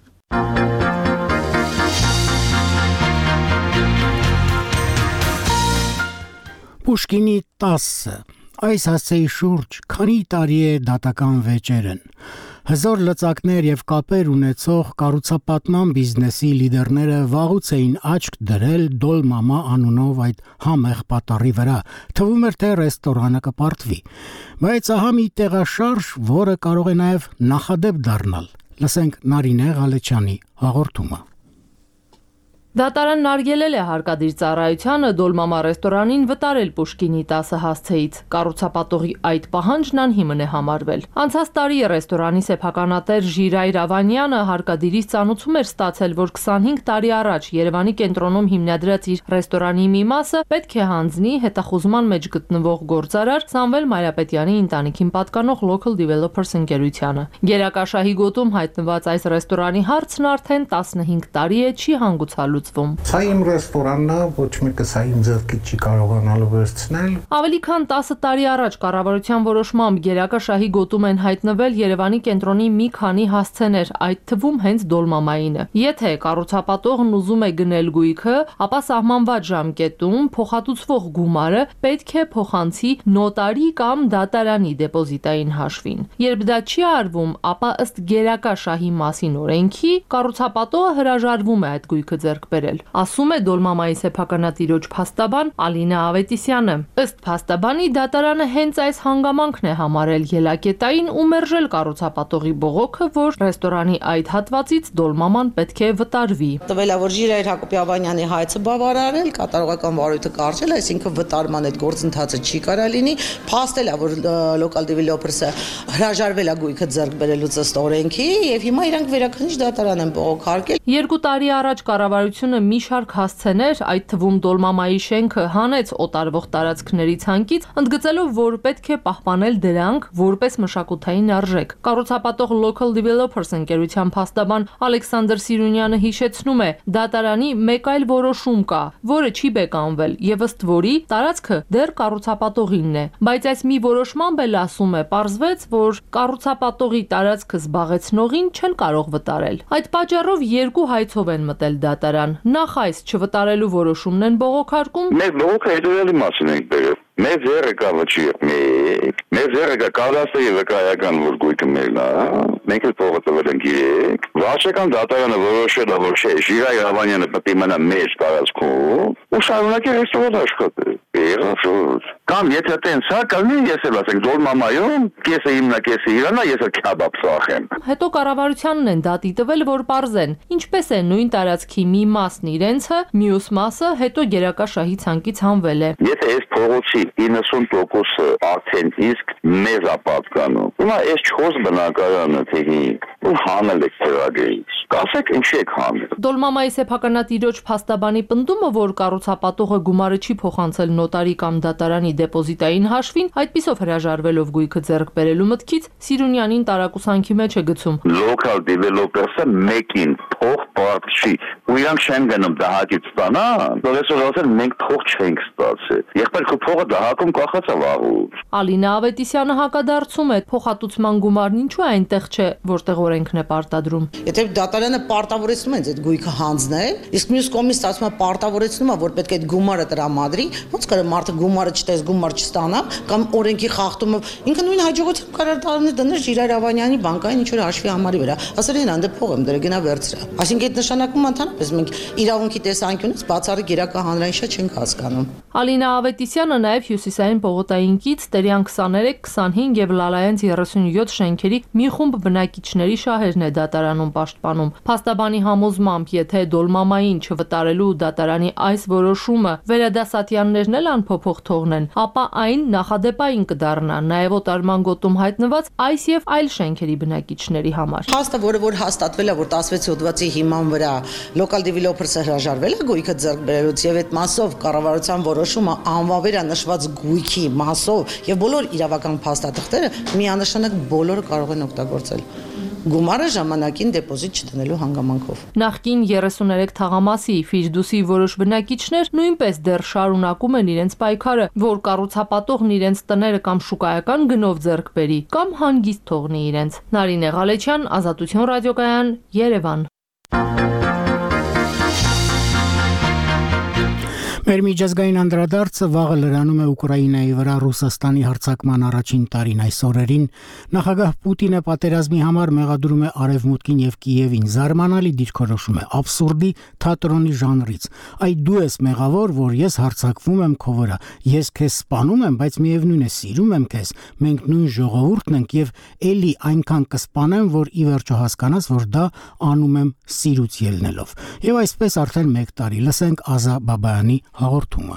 Պուշկինի տասը, այս հասցեի շուրջ քանի տարի է դատական վեճեր են։ Հզոր լծակներ եւ կապեր ունեցող կառուցապատման բիզնեսի լիդերները վաղուց էին աչք դրել Դոլմամա անունով այդ համեղ պատառի վրա, թվում էր թե ռեստորանը կպարտվի։ Բայց ահա մի տեղաշարժ, որը կարող է նաեւ նախադեպ դառնալ։ Լսենք Նարինե Ղալեչյանի հաղորդումը։ Դատարանն արգելել է հարկադիր ծառայությանը Դոլմամա ռեստորանին վտարել Պուշկինի տասը հասցեից։ Կառուցապատողի այդ պահանջն անհիմն է համարվել։ Անցած տարի ռեստորանի սեփականատեր Ժիրայր Ավանյանը հարկադիրից ծանուցում էր ստացել, որ քսանհինգ տարի առաջ Երևանի կենտրոնում հիմնադրած իր ռեստորանի մի մասը պետք է հանձնի հետախուզման մեջ գտնվող գործարար Սամվել Մայրապետյանի ընտանիքին պատկանող Local Developers ընկերությանը։ Գերակաշահի գոտում հայտնված այս ռեստորանի հարցն արդեն տասնհինգ տարի է չի հանգուցալու։ Սա իմ ռեստորանն է, ոչ մեկը սա իմ ձեռքի չի կարողանալու վերցնել։ Ավելի քան տասը տարի առաջ կառավարության որոշմամբ Գերակաշահի գոտում են հայտնվել Երևանի կենտրոնի մի քանի հասցեներ, այդ թվում հենց Դոլմամայինը։ Եթե կառուցապատողն ուզում է գնել գույքը, ապա սահմանված ժամկետում փոխհատուցվող գումարը պետք է փոխանցի նոտարի կամ դատարանի դեպոզիտային հաշվին։ Երբ դա չի արվում, ապա ըստ Գերակաշահի մասին օրենքի կառուցապատողը հրաժարվում է այդ գույքը ձեռք բերել, ասում է Դոլմամայի սեփականատիրոջ փաստաբան Ալինա Ավետիսյանը։ Ըստ փաստաբանի դատարանը հենց այս հանգամանքն է համարել ելակետային ու մերժել կառուցապատողի բողոքը, որ ռեստորանի այդ հատվածից Դոլմաման պետք է վտարվի։ Տվել է, որ Ժիրայր Հակոբյանը հայցը բավարարել, կատարողական վարույթը կարճել, այսինքն վտարման այդ գործընթացը չի կարա լինի, փաստել է, որ Local Developers-ը հրաժարվել է գույքը ձեռք բերելուց ըստ օրենքի, եւ հիմա իրանք վերաքննիչ դատարան են բողոքարկել։ Երկու տարի առաջ կառավարությունը մի շարք հասցեներ, այդ թվում Դոլմամայի շենքը հանեց օտարվող տարածքների ցանկից, ընդգծելով, որ պետք է պահպանել դրանք որպես մշակութային արժեք։ Կառուցապատող Local Developers ընկերության փաստաբան Ալեքսանդր Սիրունյանը հիշեցնում է, դատարանի մեկ այլ որոշում կա, որը չի բեկանվել, եւ ըստ որի տարածքը դեռ կառուցապատողինն է, բայց այս մի որոշմամբ էլ ասում է, պարզվեց, որ կառուցապատողի տարածքը զբաղեցնողին չեն կարող վտարել։ Այդ պատճառով երկու հայցով են մտել դատարան։ Նախ այս չվտարելու որոշումն են բողոքարկում։ Մեր բողոքը հետևյալի մասին ենք բերել։ Մեր ձեռը կա վճի մեկ, մեր ձեռը կա կադաստրի վկայական որ գույքը մերն է, մենք էլ փողը տվել ենք երեք։ Վարչական դատարանը որոշել է, որ չէ, Ժիրայր Ավանյանը պետք է մնա մեր տարածքում ու շարունակի ռեստորան աշխատել։ Եղավ կամ եթե տենց սա կլինի, ես էլ ասենք Դոլմամայում կեսը հիմնա կեսը իրանա, ես էլ քեբաբ սախեմ։ Հետո կառավարությանն են դատի տվել, որ պարզեն, ինչպես է նույն տարածքի մի մասն իրենցը, մյուս մասը հետո Գերակաշահի ցանկից հանվել է։ Եթե այս փողոցի իննսուն տոկոսը արդեն իսկ մեզ է պատկանում։ Հիմա այս չորս բնակարանը թե հինգ ու հանել եք ծրագրից։ Կասեք ինչի եք հանել։ Դոլմամայի սեփականատիրոջ փաստաբանի պնդումը, որ կառուցապատողը գումարը չի փոխանցել նոտարի կամ դատարանի դեպոզիտային հաշվին, այդպիսով հրաժարվելով գույքը ձեռք բերելու մտքից Սիրունյանին տարակուսանքի մեջ է գցում։ Local developer-ը մեկին փող բարձի ու իրանք չեն գնում դահակից ստանան, դրեսով ասել մենք փող չենք ստացել։ Եղբայրը փողը դահակում կախած է վաղուց։ Ալինա Ավետիսյանը հակադարձում է, փոխհատուցման գումարն ինչու է այնտեղ չէ, որտեղ օրենքն է պարտադրում։ Եթե դատարանը պարտավորեցնում են այդ գույքը հանձնել, իսկ մյուս կողմից ասում է պարտավորեցնում է, որ պետք է այդ գումարը տրամադրի, ոնց կարա մարդը գումարը չտես, գումար չստանա, կամ օրենքի խախտումը, ինքը նույն հաջողությամբ կարա տարիներ դներ Ժիրայր Ավանյանի բանկային ինչ որ հաշվի համարի վրա։ Ասել են անդե փող եմ դրել, գնա վերցրա։ Այսինքն այդ նշանակում ընդհանրապես մենք իրավունքի տեսանկյունից բացառիկ գերակա հանրային շատ չենք հասկանում։ Ալինա Ավետիսյանը նաև հյուսիսային պողոտային կից Տերյան քսաներեք, քսանհինգ եւ Լալայենց երեսունյոթ շենքերի մի խումբ բնակիչների շահերն է դատարանում պաշտպանում։ Փաստաբանի համոզմամբ, եթե Դոլմամային չվտարելու դատարանի այս որոշումը վերադասատյաններն էլ անփոփոխ թողնեն, ապա այն նախադեպային կդառնա նաև օտարման գոտում հայտնված այս եւ այլ շենքերի բնակիչների համար։ Փաստը, որը որ հաստատվել է, որ տասնվեց հոդվածի հիման վրա local developer-ը հրաժարվել է գույքը ձեռք բերելուց եւ այդ մասով կառավարության որոշումը անվավեր է նշված գույքի մասով եւ բոլոր իրավական փաստաթղթերը միանշանակ բոլորը կարող են օգտագործել գումարը ժամանակին դեպոզիտ չդնելու հանգամանքով։ Նախկին երեսուներեք թաղամասի Ֆիրդուսի որոշ բնակիչներ նույնպես դեռ շարունակում են իրենց պայքարը, որ կառուցապատողն իրենց տները կամ շուկայական գնով ձեռք բերի, կամ հանգիստ թողնի իրենց։ Նարինե Ղալեչյան, Ազատություն ռադիոկայան, Երևան։ Մեր միջազգային անդրադարձը վաղը լրանում է Ուկրաինայի վրա Ռուսաստանի հարձակման առաջին տարին այս օրերին։ Նախագահ Պուտինը պատերազմի համար մեղադրում է Արևմուտքին եւ Կիևին, զարմանալի դիրքորոշում է, абսուրդի թատրոնի ժանրից։ Այ դու ես մեղավոր, որ ես հարձակվում եմ քո վրա, ես քեզ սպանում եմ, բայց միևնույն է սիրում եմ քեզ, մենք նույն ժողովուրդն ենք եւ էլի այնքան կսպանեմ, որ ի վերջո հասկանաս, որ դա անում եմ սիրուց ելնելով։ Եվ այսպես արդեն մեկ տարի, լսենք Ազա Բաբայանի հաղորդումը։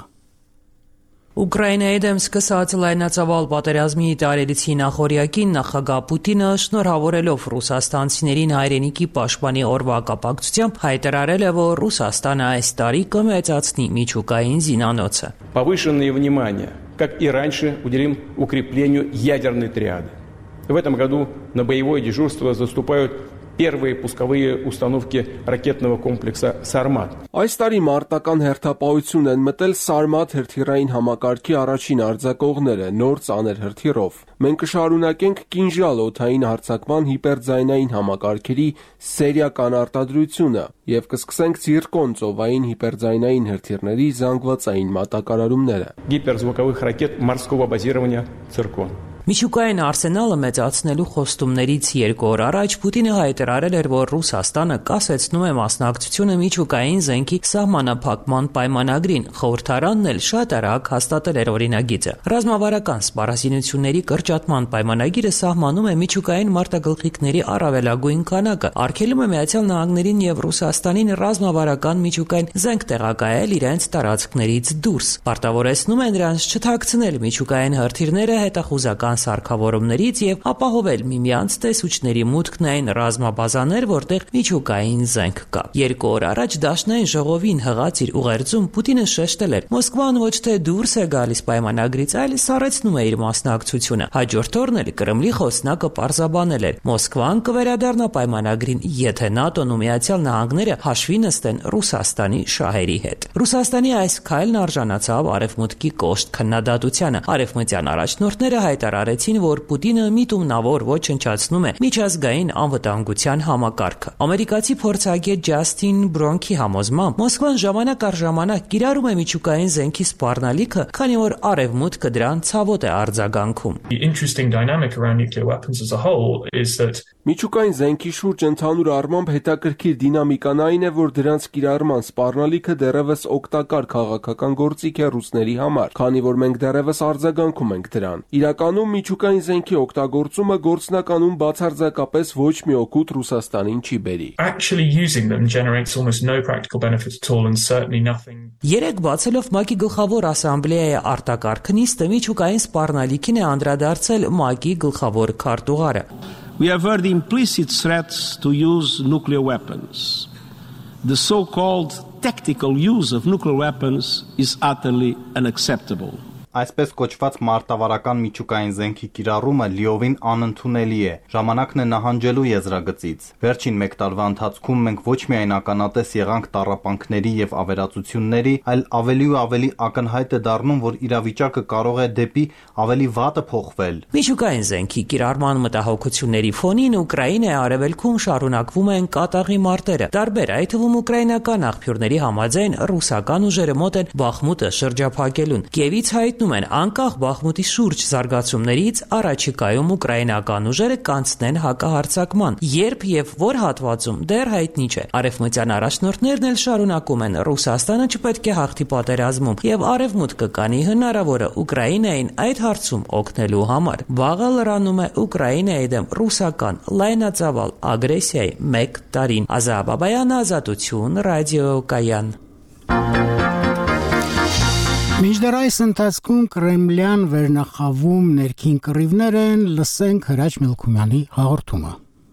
Ուկրաինայի դեմ սկսած լայնածավալ պատերազմի տարելիցի նախօրյակին նախագահ Պուտինը շնորհավորելով ռուսաստանցիներին հայրենիքի պաշտպանի օրվա կապակցությամբ հայտարարել է, որ Ռուսաստանը այս տարի կմեծացնի միջուկային զինանոցը։ Повышенное внимание, как и раньше, уделим укреплению ядерной триады. В этом году на боевое дежурство заступают первые пусковые установки ракетного комплекса «Сармат». Այս տարի մարտական հերթապահություն են մտել Սարմատ հրթիռային համակարգի առաջին արձակողները նոր ծանր հրթիռով։ Մենք կշարունակենք կինժալ օդային հարձակման հիպերձայնային համակարգերի սերիական արտադրությունը եւ կսկսենք Ցիրկոն ծովային հիպերձայնային հրթիռների զանգվածային մատակարարումները։ Гиперзвуковых ракет морского базирования «Циркон». Միջուկային արսենալը մեծացնելու խոստումներից երկու օր առաջ Պուտինը հայտարարել էր, որ Ռուսաստանը կասեցնում է մասնակցությունը միջուկային զենքի սահմանափակման պայմանագրին։ Խորհրդարանն էլ շատ արագ հաստատել էր օրինագիծը։ Ռազմավարական սպառազինությունների կրճատման պայմանագիրը սահմանում է միջուկային մարտագլխիկների առավելագույն քանակը, արգելում է Միացյալ Նահանգներին եւ Ռուսաստանին ռազմավարական միջուկային զենք տեղակայել իրենց տարածքներից դուրս։ Պարտավորեցնում է նրանց չթաքցնել միջուկային հրթիռները հետախուզական սարքավորումներից եւ ապահովել միմյանց տեսուչների մուտքն այն ռազմաբազաներ, որտեղ միջուկային զենք կա։ Երկու օր առաջ Դաշնային ժողովին հղած իր ուղերձում Պուտինը շեշտել էր. Մոսկվան ոչ թե դուրս է գալիս պայմանագրից, այլ սառեցնում է իր մասնակցությունը։ Հաջորդ օրն էլ Կրեմլի խոսնակը պարզաբանել էր. Մոսկվան կվերադառնա պայմանագրին, եթե ՆԱՏՕ-ն ու Միացյալ Նահանգները հաշվի նստեն Ռուսաստանի շահերի հետ։ Ռուսաստանի այս քայլն արժանացավ Արևմուտքի կոշտ քննադատությանը։ Արևմտյան առաջնորդները հայտարարեցին, որ Պուտինը միտումնավոր ոչնչացնում է միջազգային անվտանգության համակարգը։ Ամերիկացի փորձագետ Ջասթին Բրոնքի համոզմամբ Մոսկվան ժամանակ առ ժամանակ կիրառում է միջուկային զենքի սպառնալիքը, քանի որ Արևմուտքը դրան ցավոտ է արձագանքում։ Միջուկային զենքի շուրջ ընդհանուր առմամբ հետաքրքիր դինամիկան այն է, որ դրանց կիրառման սպառնալիքը դեռևս օգտակար քաղաքական գործիք է ռուսների համար, քանի որ մենք դեռևս արձագանքում ենք դրան։ Իրականում միջուկային զենքի օգտագործումը գործնականում բացարձակապես ոչ մի օգուտ Ռուսաստանին չի բերի։ Actually using them generates almost no practical benefit at all and certainly nothing. Երեք բացելով ՄԱԿ-ի գլխավոր ասամբլեայի արտակարգ նիստը միջուկային սպառնալիքին է անդրադարձել ՄԱԿ-ի գլխավոր քարտուղարը։ We have heard implicit threats to use nuclear weapons. The so-called tactical use of nuclear weapons is utterly unacceptable. Այսպես կոչված մարտավարական միջուկային զենքի կիրառումը լիովին անընդունելի է։ Ժամանակն է նահանջելու եզրագծից։ Վերջին մեկ տարվա ընթացքում մենք ոչ միայն ականատես եղանք տառապանքների եւ ավերածությունների, այլ ավելի ու ավելի ակնհայտ է դառնում, որ իրավիճակը կարող է դեպի ավելի վատը փոխվել։ Միջուկային զենքի կիրառման մտահոգությունների ֆոնին Ուկրաինայի արևելքում շարունակվում են կատաղի մարտերը։ Տարբեր, այդ թվում ուկրաինական աղբյուրների համաձայն ռուսական ուժերը մոտ են Բախմուտը շրջափակելուն։ Կիևից հայտ են անկախ Բախմուտի շուրջ զարգացումներից առաջիկայում ուկրաինական ուժերը կանցնեն հակահարձակման, երբ եւ որ հատվածում դեռ հայտնի չէ։ Արևմտյան առաջնորդներն էլ շարունակում են Ռուսաստանը չպետք է հաղթի պատերազմում եւ արևմուտքը կանի հնարավորը Ուկրաինային այդ հարցում օգնելու համար։ Վաղը լրանում է Ուկրաինայի դեմ ռուսական լայնածավալ ագրեսիայի մեկ տարին։ Ազա Բաբայան, Ազատություն, ռադիոկայան։ Մինչդեռ այս ընթացքում կրեմլյան վերնախավում ներքին կռիվներ են, լսենք Հրաչ Մելքումյանի հաղորդումը։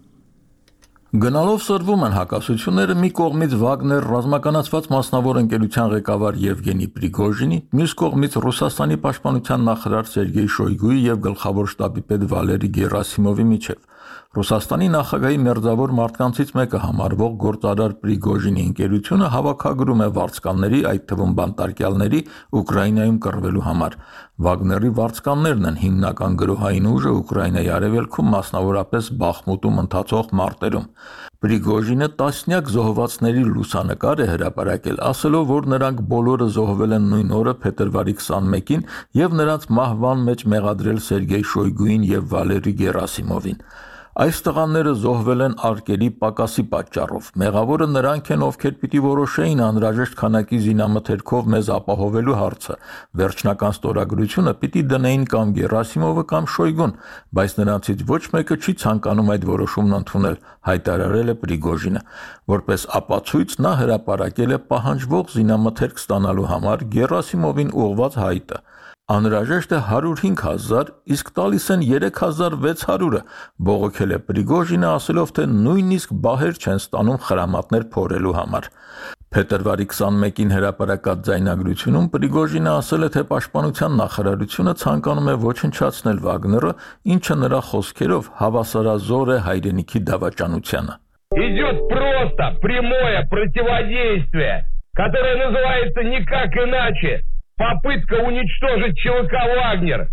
Գնալով սրվում են հակասությունները մի կողմից Վագներ ռազմականացված մասնավոր ընկերության ղեկավար Եվգենի Պրիգոժինի, մյուս կողմից Ռուսաստանի պաշտպանության նախարար Սերգեյ Շոյգուի եւ գլխավոր շտաբի պետ Վալերի Գերասիմովի միջև։ Ռուսաստանի նախագահի մերձավոր մարդկանցից մեկը համարվող գործարար Պրիգոժինի ընկերությունը հավաքագրում է վարձկանների, այդ թվում բանտարկյալների Ուկրաինայում կռվելու համար։ Վագների վարձկաններն են հիմնական գրոհային ուժը Ուկրաինայի արևելքում, մասնավորապես Բախմուտում ընթացող մարտերում։ Պրիգոժինը տասնյակ զոհվածների լուսանկար է հրապարակել, ասելով, որ նրանք բոլորը զոհվել են նույն օրը փետրվարի քսանմեկին եւ նրանց մահվան մեջ մեղադրել Սերգեյ Շոյգուին եւ Վալերի Գերասիմովին։ Այս տղաները զոհվել են արկերի պակասի պատճառով։ Մեղավորը նրանք են, ովքեր պիտի որոշեին անհրաժեշտ քանակի զինամթերքով մեզ ապահովելու հարցը։ Վերջնական ստորագրությունը պիտի դնեին կամ Գերասիմովը կամ Շոյգուն, բայց նրանցից ոչ մեկը չի ցանկանում այդ որոշումն ընդունել, հայտարարել է Պրիգոժինը։ Որպես ապացույց նա հրապարակել է պահանջվող զինամթերք ստանալու համար Գերասիմովին ուղղված հայտը։ Անհրաժեշտ է հարյուր հինգ հազար, իսկ տալիս են երեք հազար վեց հարյուրը, բողոքել է Պրիգոժինը, ասելով, թե նույնիսկ բահեր չեն ստանում խրամատներ փորելու համար։ Փետրվարի քսանմեկին հրապարակած ձայնագրությունում Պրիգոժինը ասել է, թե պաշտպանության նախարարությունը ցանկանում է ոչնչացնել Վագները, ինչը նրա խոսքերով հավասարազոր է հայրենիքի դավաճանությանը։ Идет просто прямое противодействие, которое называется никак иначе. Попытка уничтожить ЧВК «Вагнер».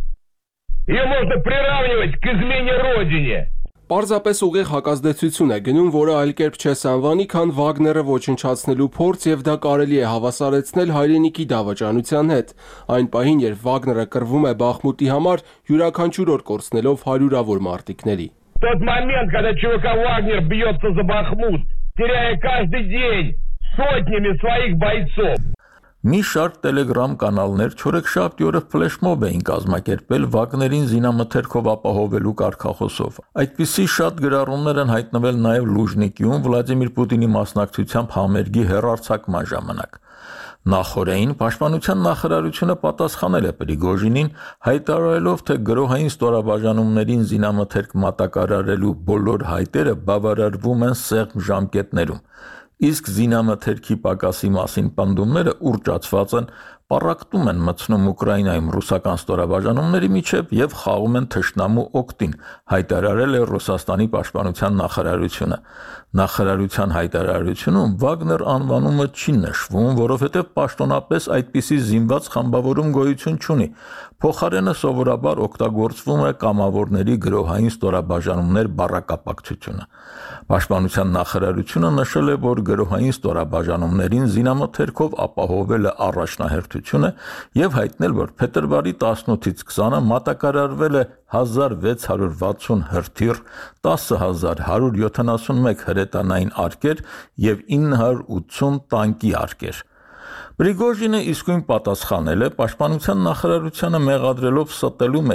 Ее можно приравнивать к измене Родине. Պարզապես ուղիղ հակազդեցություն է գնում, որը այլ կերպ չէ սանվանի, քան Վագները ոչնչացնելու փորձ եւ դա կարելի է հավասարեցնել հայրենիքի դավաճանության հետ։ Այն պահին, երբ Վագները կռվում է Բախմուտի համար, յուրաքանչյուր օր կորցնելով հարյուրավոր մարտիկների։ Тот момент, когда ЧВК «Вагнер» бьется за Бахмут, теряя каждый день сотнями своих бойцов. Մի շարք տելեգրամ կանալներ չորեքշաբթի օրը ֆլեշմոբ էին կազմակերպել Վագներին զինամթերքով ապահովելու կարգախոսով։ Այդպիսի շատ գրառումներ են հայտնվել նաև Լուժնիկիում Վլադիմիր Պուտինի մասնակցությամբ համերգի հեռարձակման ժամանակ։ Նախորդին պաշտպանության նախարարությունը պատասխանել է Պրիգոժինին, հայտարարելով, թե գրոհային ստորաբաժանումներին զինամթերք մատակարարելու բոլոր հայտերը բավարարվում են սեղմ ժամկետներում։ Իսկ զինամթերքի պակասի մասին պնդումները ուռճացված են, պառակտում են մտցնում Ուկրաինայում ռուսական ստորաբաժանումների միջև եւ խաղում են թշնամու օգտին, հայտարարել է Ռուսաստանի պաշտպանության նախարարությունը։ Նախարարության հայտարարությունում Վագներ անվանումը չի նշվում, որովհետեւ պաշտոնապես այդպիսի զինված խմբավորում գոյություն չունի։ Փոխարենը սովորաբար օգտագործվում է կամավորների գրոհային ստորաբաժանումներ բառակապակցությունը։ Պաշտպանության նախարարությունը նշել է, որ գրոհային ստորաբաժանումներին զինամթերքով ապահովելը առաջնահերթություն է եւ հայտնել, որ փետրվարի տասնութից քսանը մատակարարվել է հազար վեց հարյուր վաթսուն հրթիռ, տասը հազար հարյուր յոթանասունմեկ հրետանային արկեր եւ ինը հարյուր ութսուն տանկի արկեր։ Պրիգոժինը իսկույն պատասխանել է պաշտպանության նախարարությանը մեղադրելով ստելու մեջ։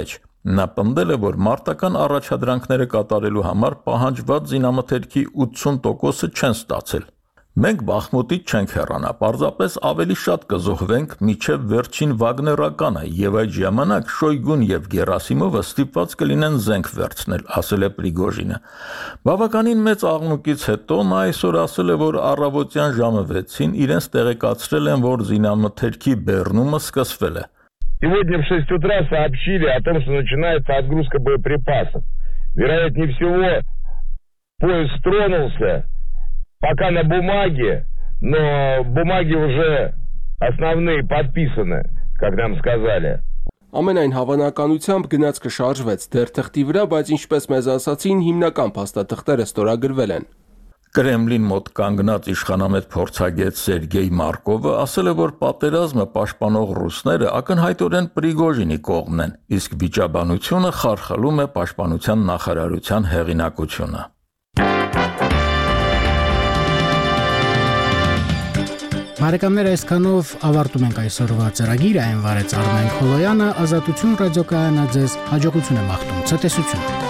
Նա պնդել է, որ մարտական առաջադրանքները կատարելու համար պահանջված զինամթերքի ութսուն տոկոսը չեն ստացել։ Մենք Բախմուտից չենք հեռանա, պարզապես ավելի շատ կզոհվենք միջև վերջին վագներականը եւ այդ ժամանակ Շոյգուն եւ Գերասիմովը ստիպված կլինեն զենք վերցնել, ասել է Պրիգոժինը։ Բավականին մեծ աղմուկից հետո նա այսօր ասել է, որ առավոտյան ժամը վեցին իրենց տեղեկացրել են, որ զինամթերքի բեռնումը սկսվել է։ Сегодня в шесть утра сообщили о том, что начинается отгрузка боеприпасов. Вероятнее всего, поезд тронулся. Пока на бумаге, но бумаги уже основные подписаны, как нам сказали. Ամենայն հավանականությամբ գնաց կշարժվեց դեր թղթի վրա, բայց ինչպես մեզ ասացին, հիմնական փաստաթղթերը ստորագրվել են։ Կրեմլին մոտ կանգնած իշխանամետ փորձագետ Սերգեյ Մարկովը ասել է, որ պատերազմը պաշտպանող ռուսները ակնհայտորեն Պրիգոժինի կողմն են, իսկ վիճաբանությունը խարխլում է պաշտպանության նախարարության հեղինակությունը։ Բարեկամներ, այսքանով ավարտում ենք այսօրվա ծրագիրը, այն վարեց Արմեն Խոլոյանը, Ազատություն ռադիոկայանը ձեզ հաջողություն է մաղթում, ցտեսություն։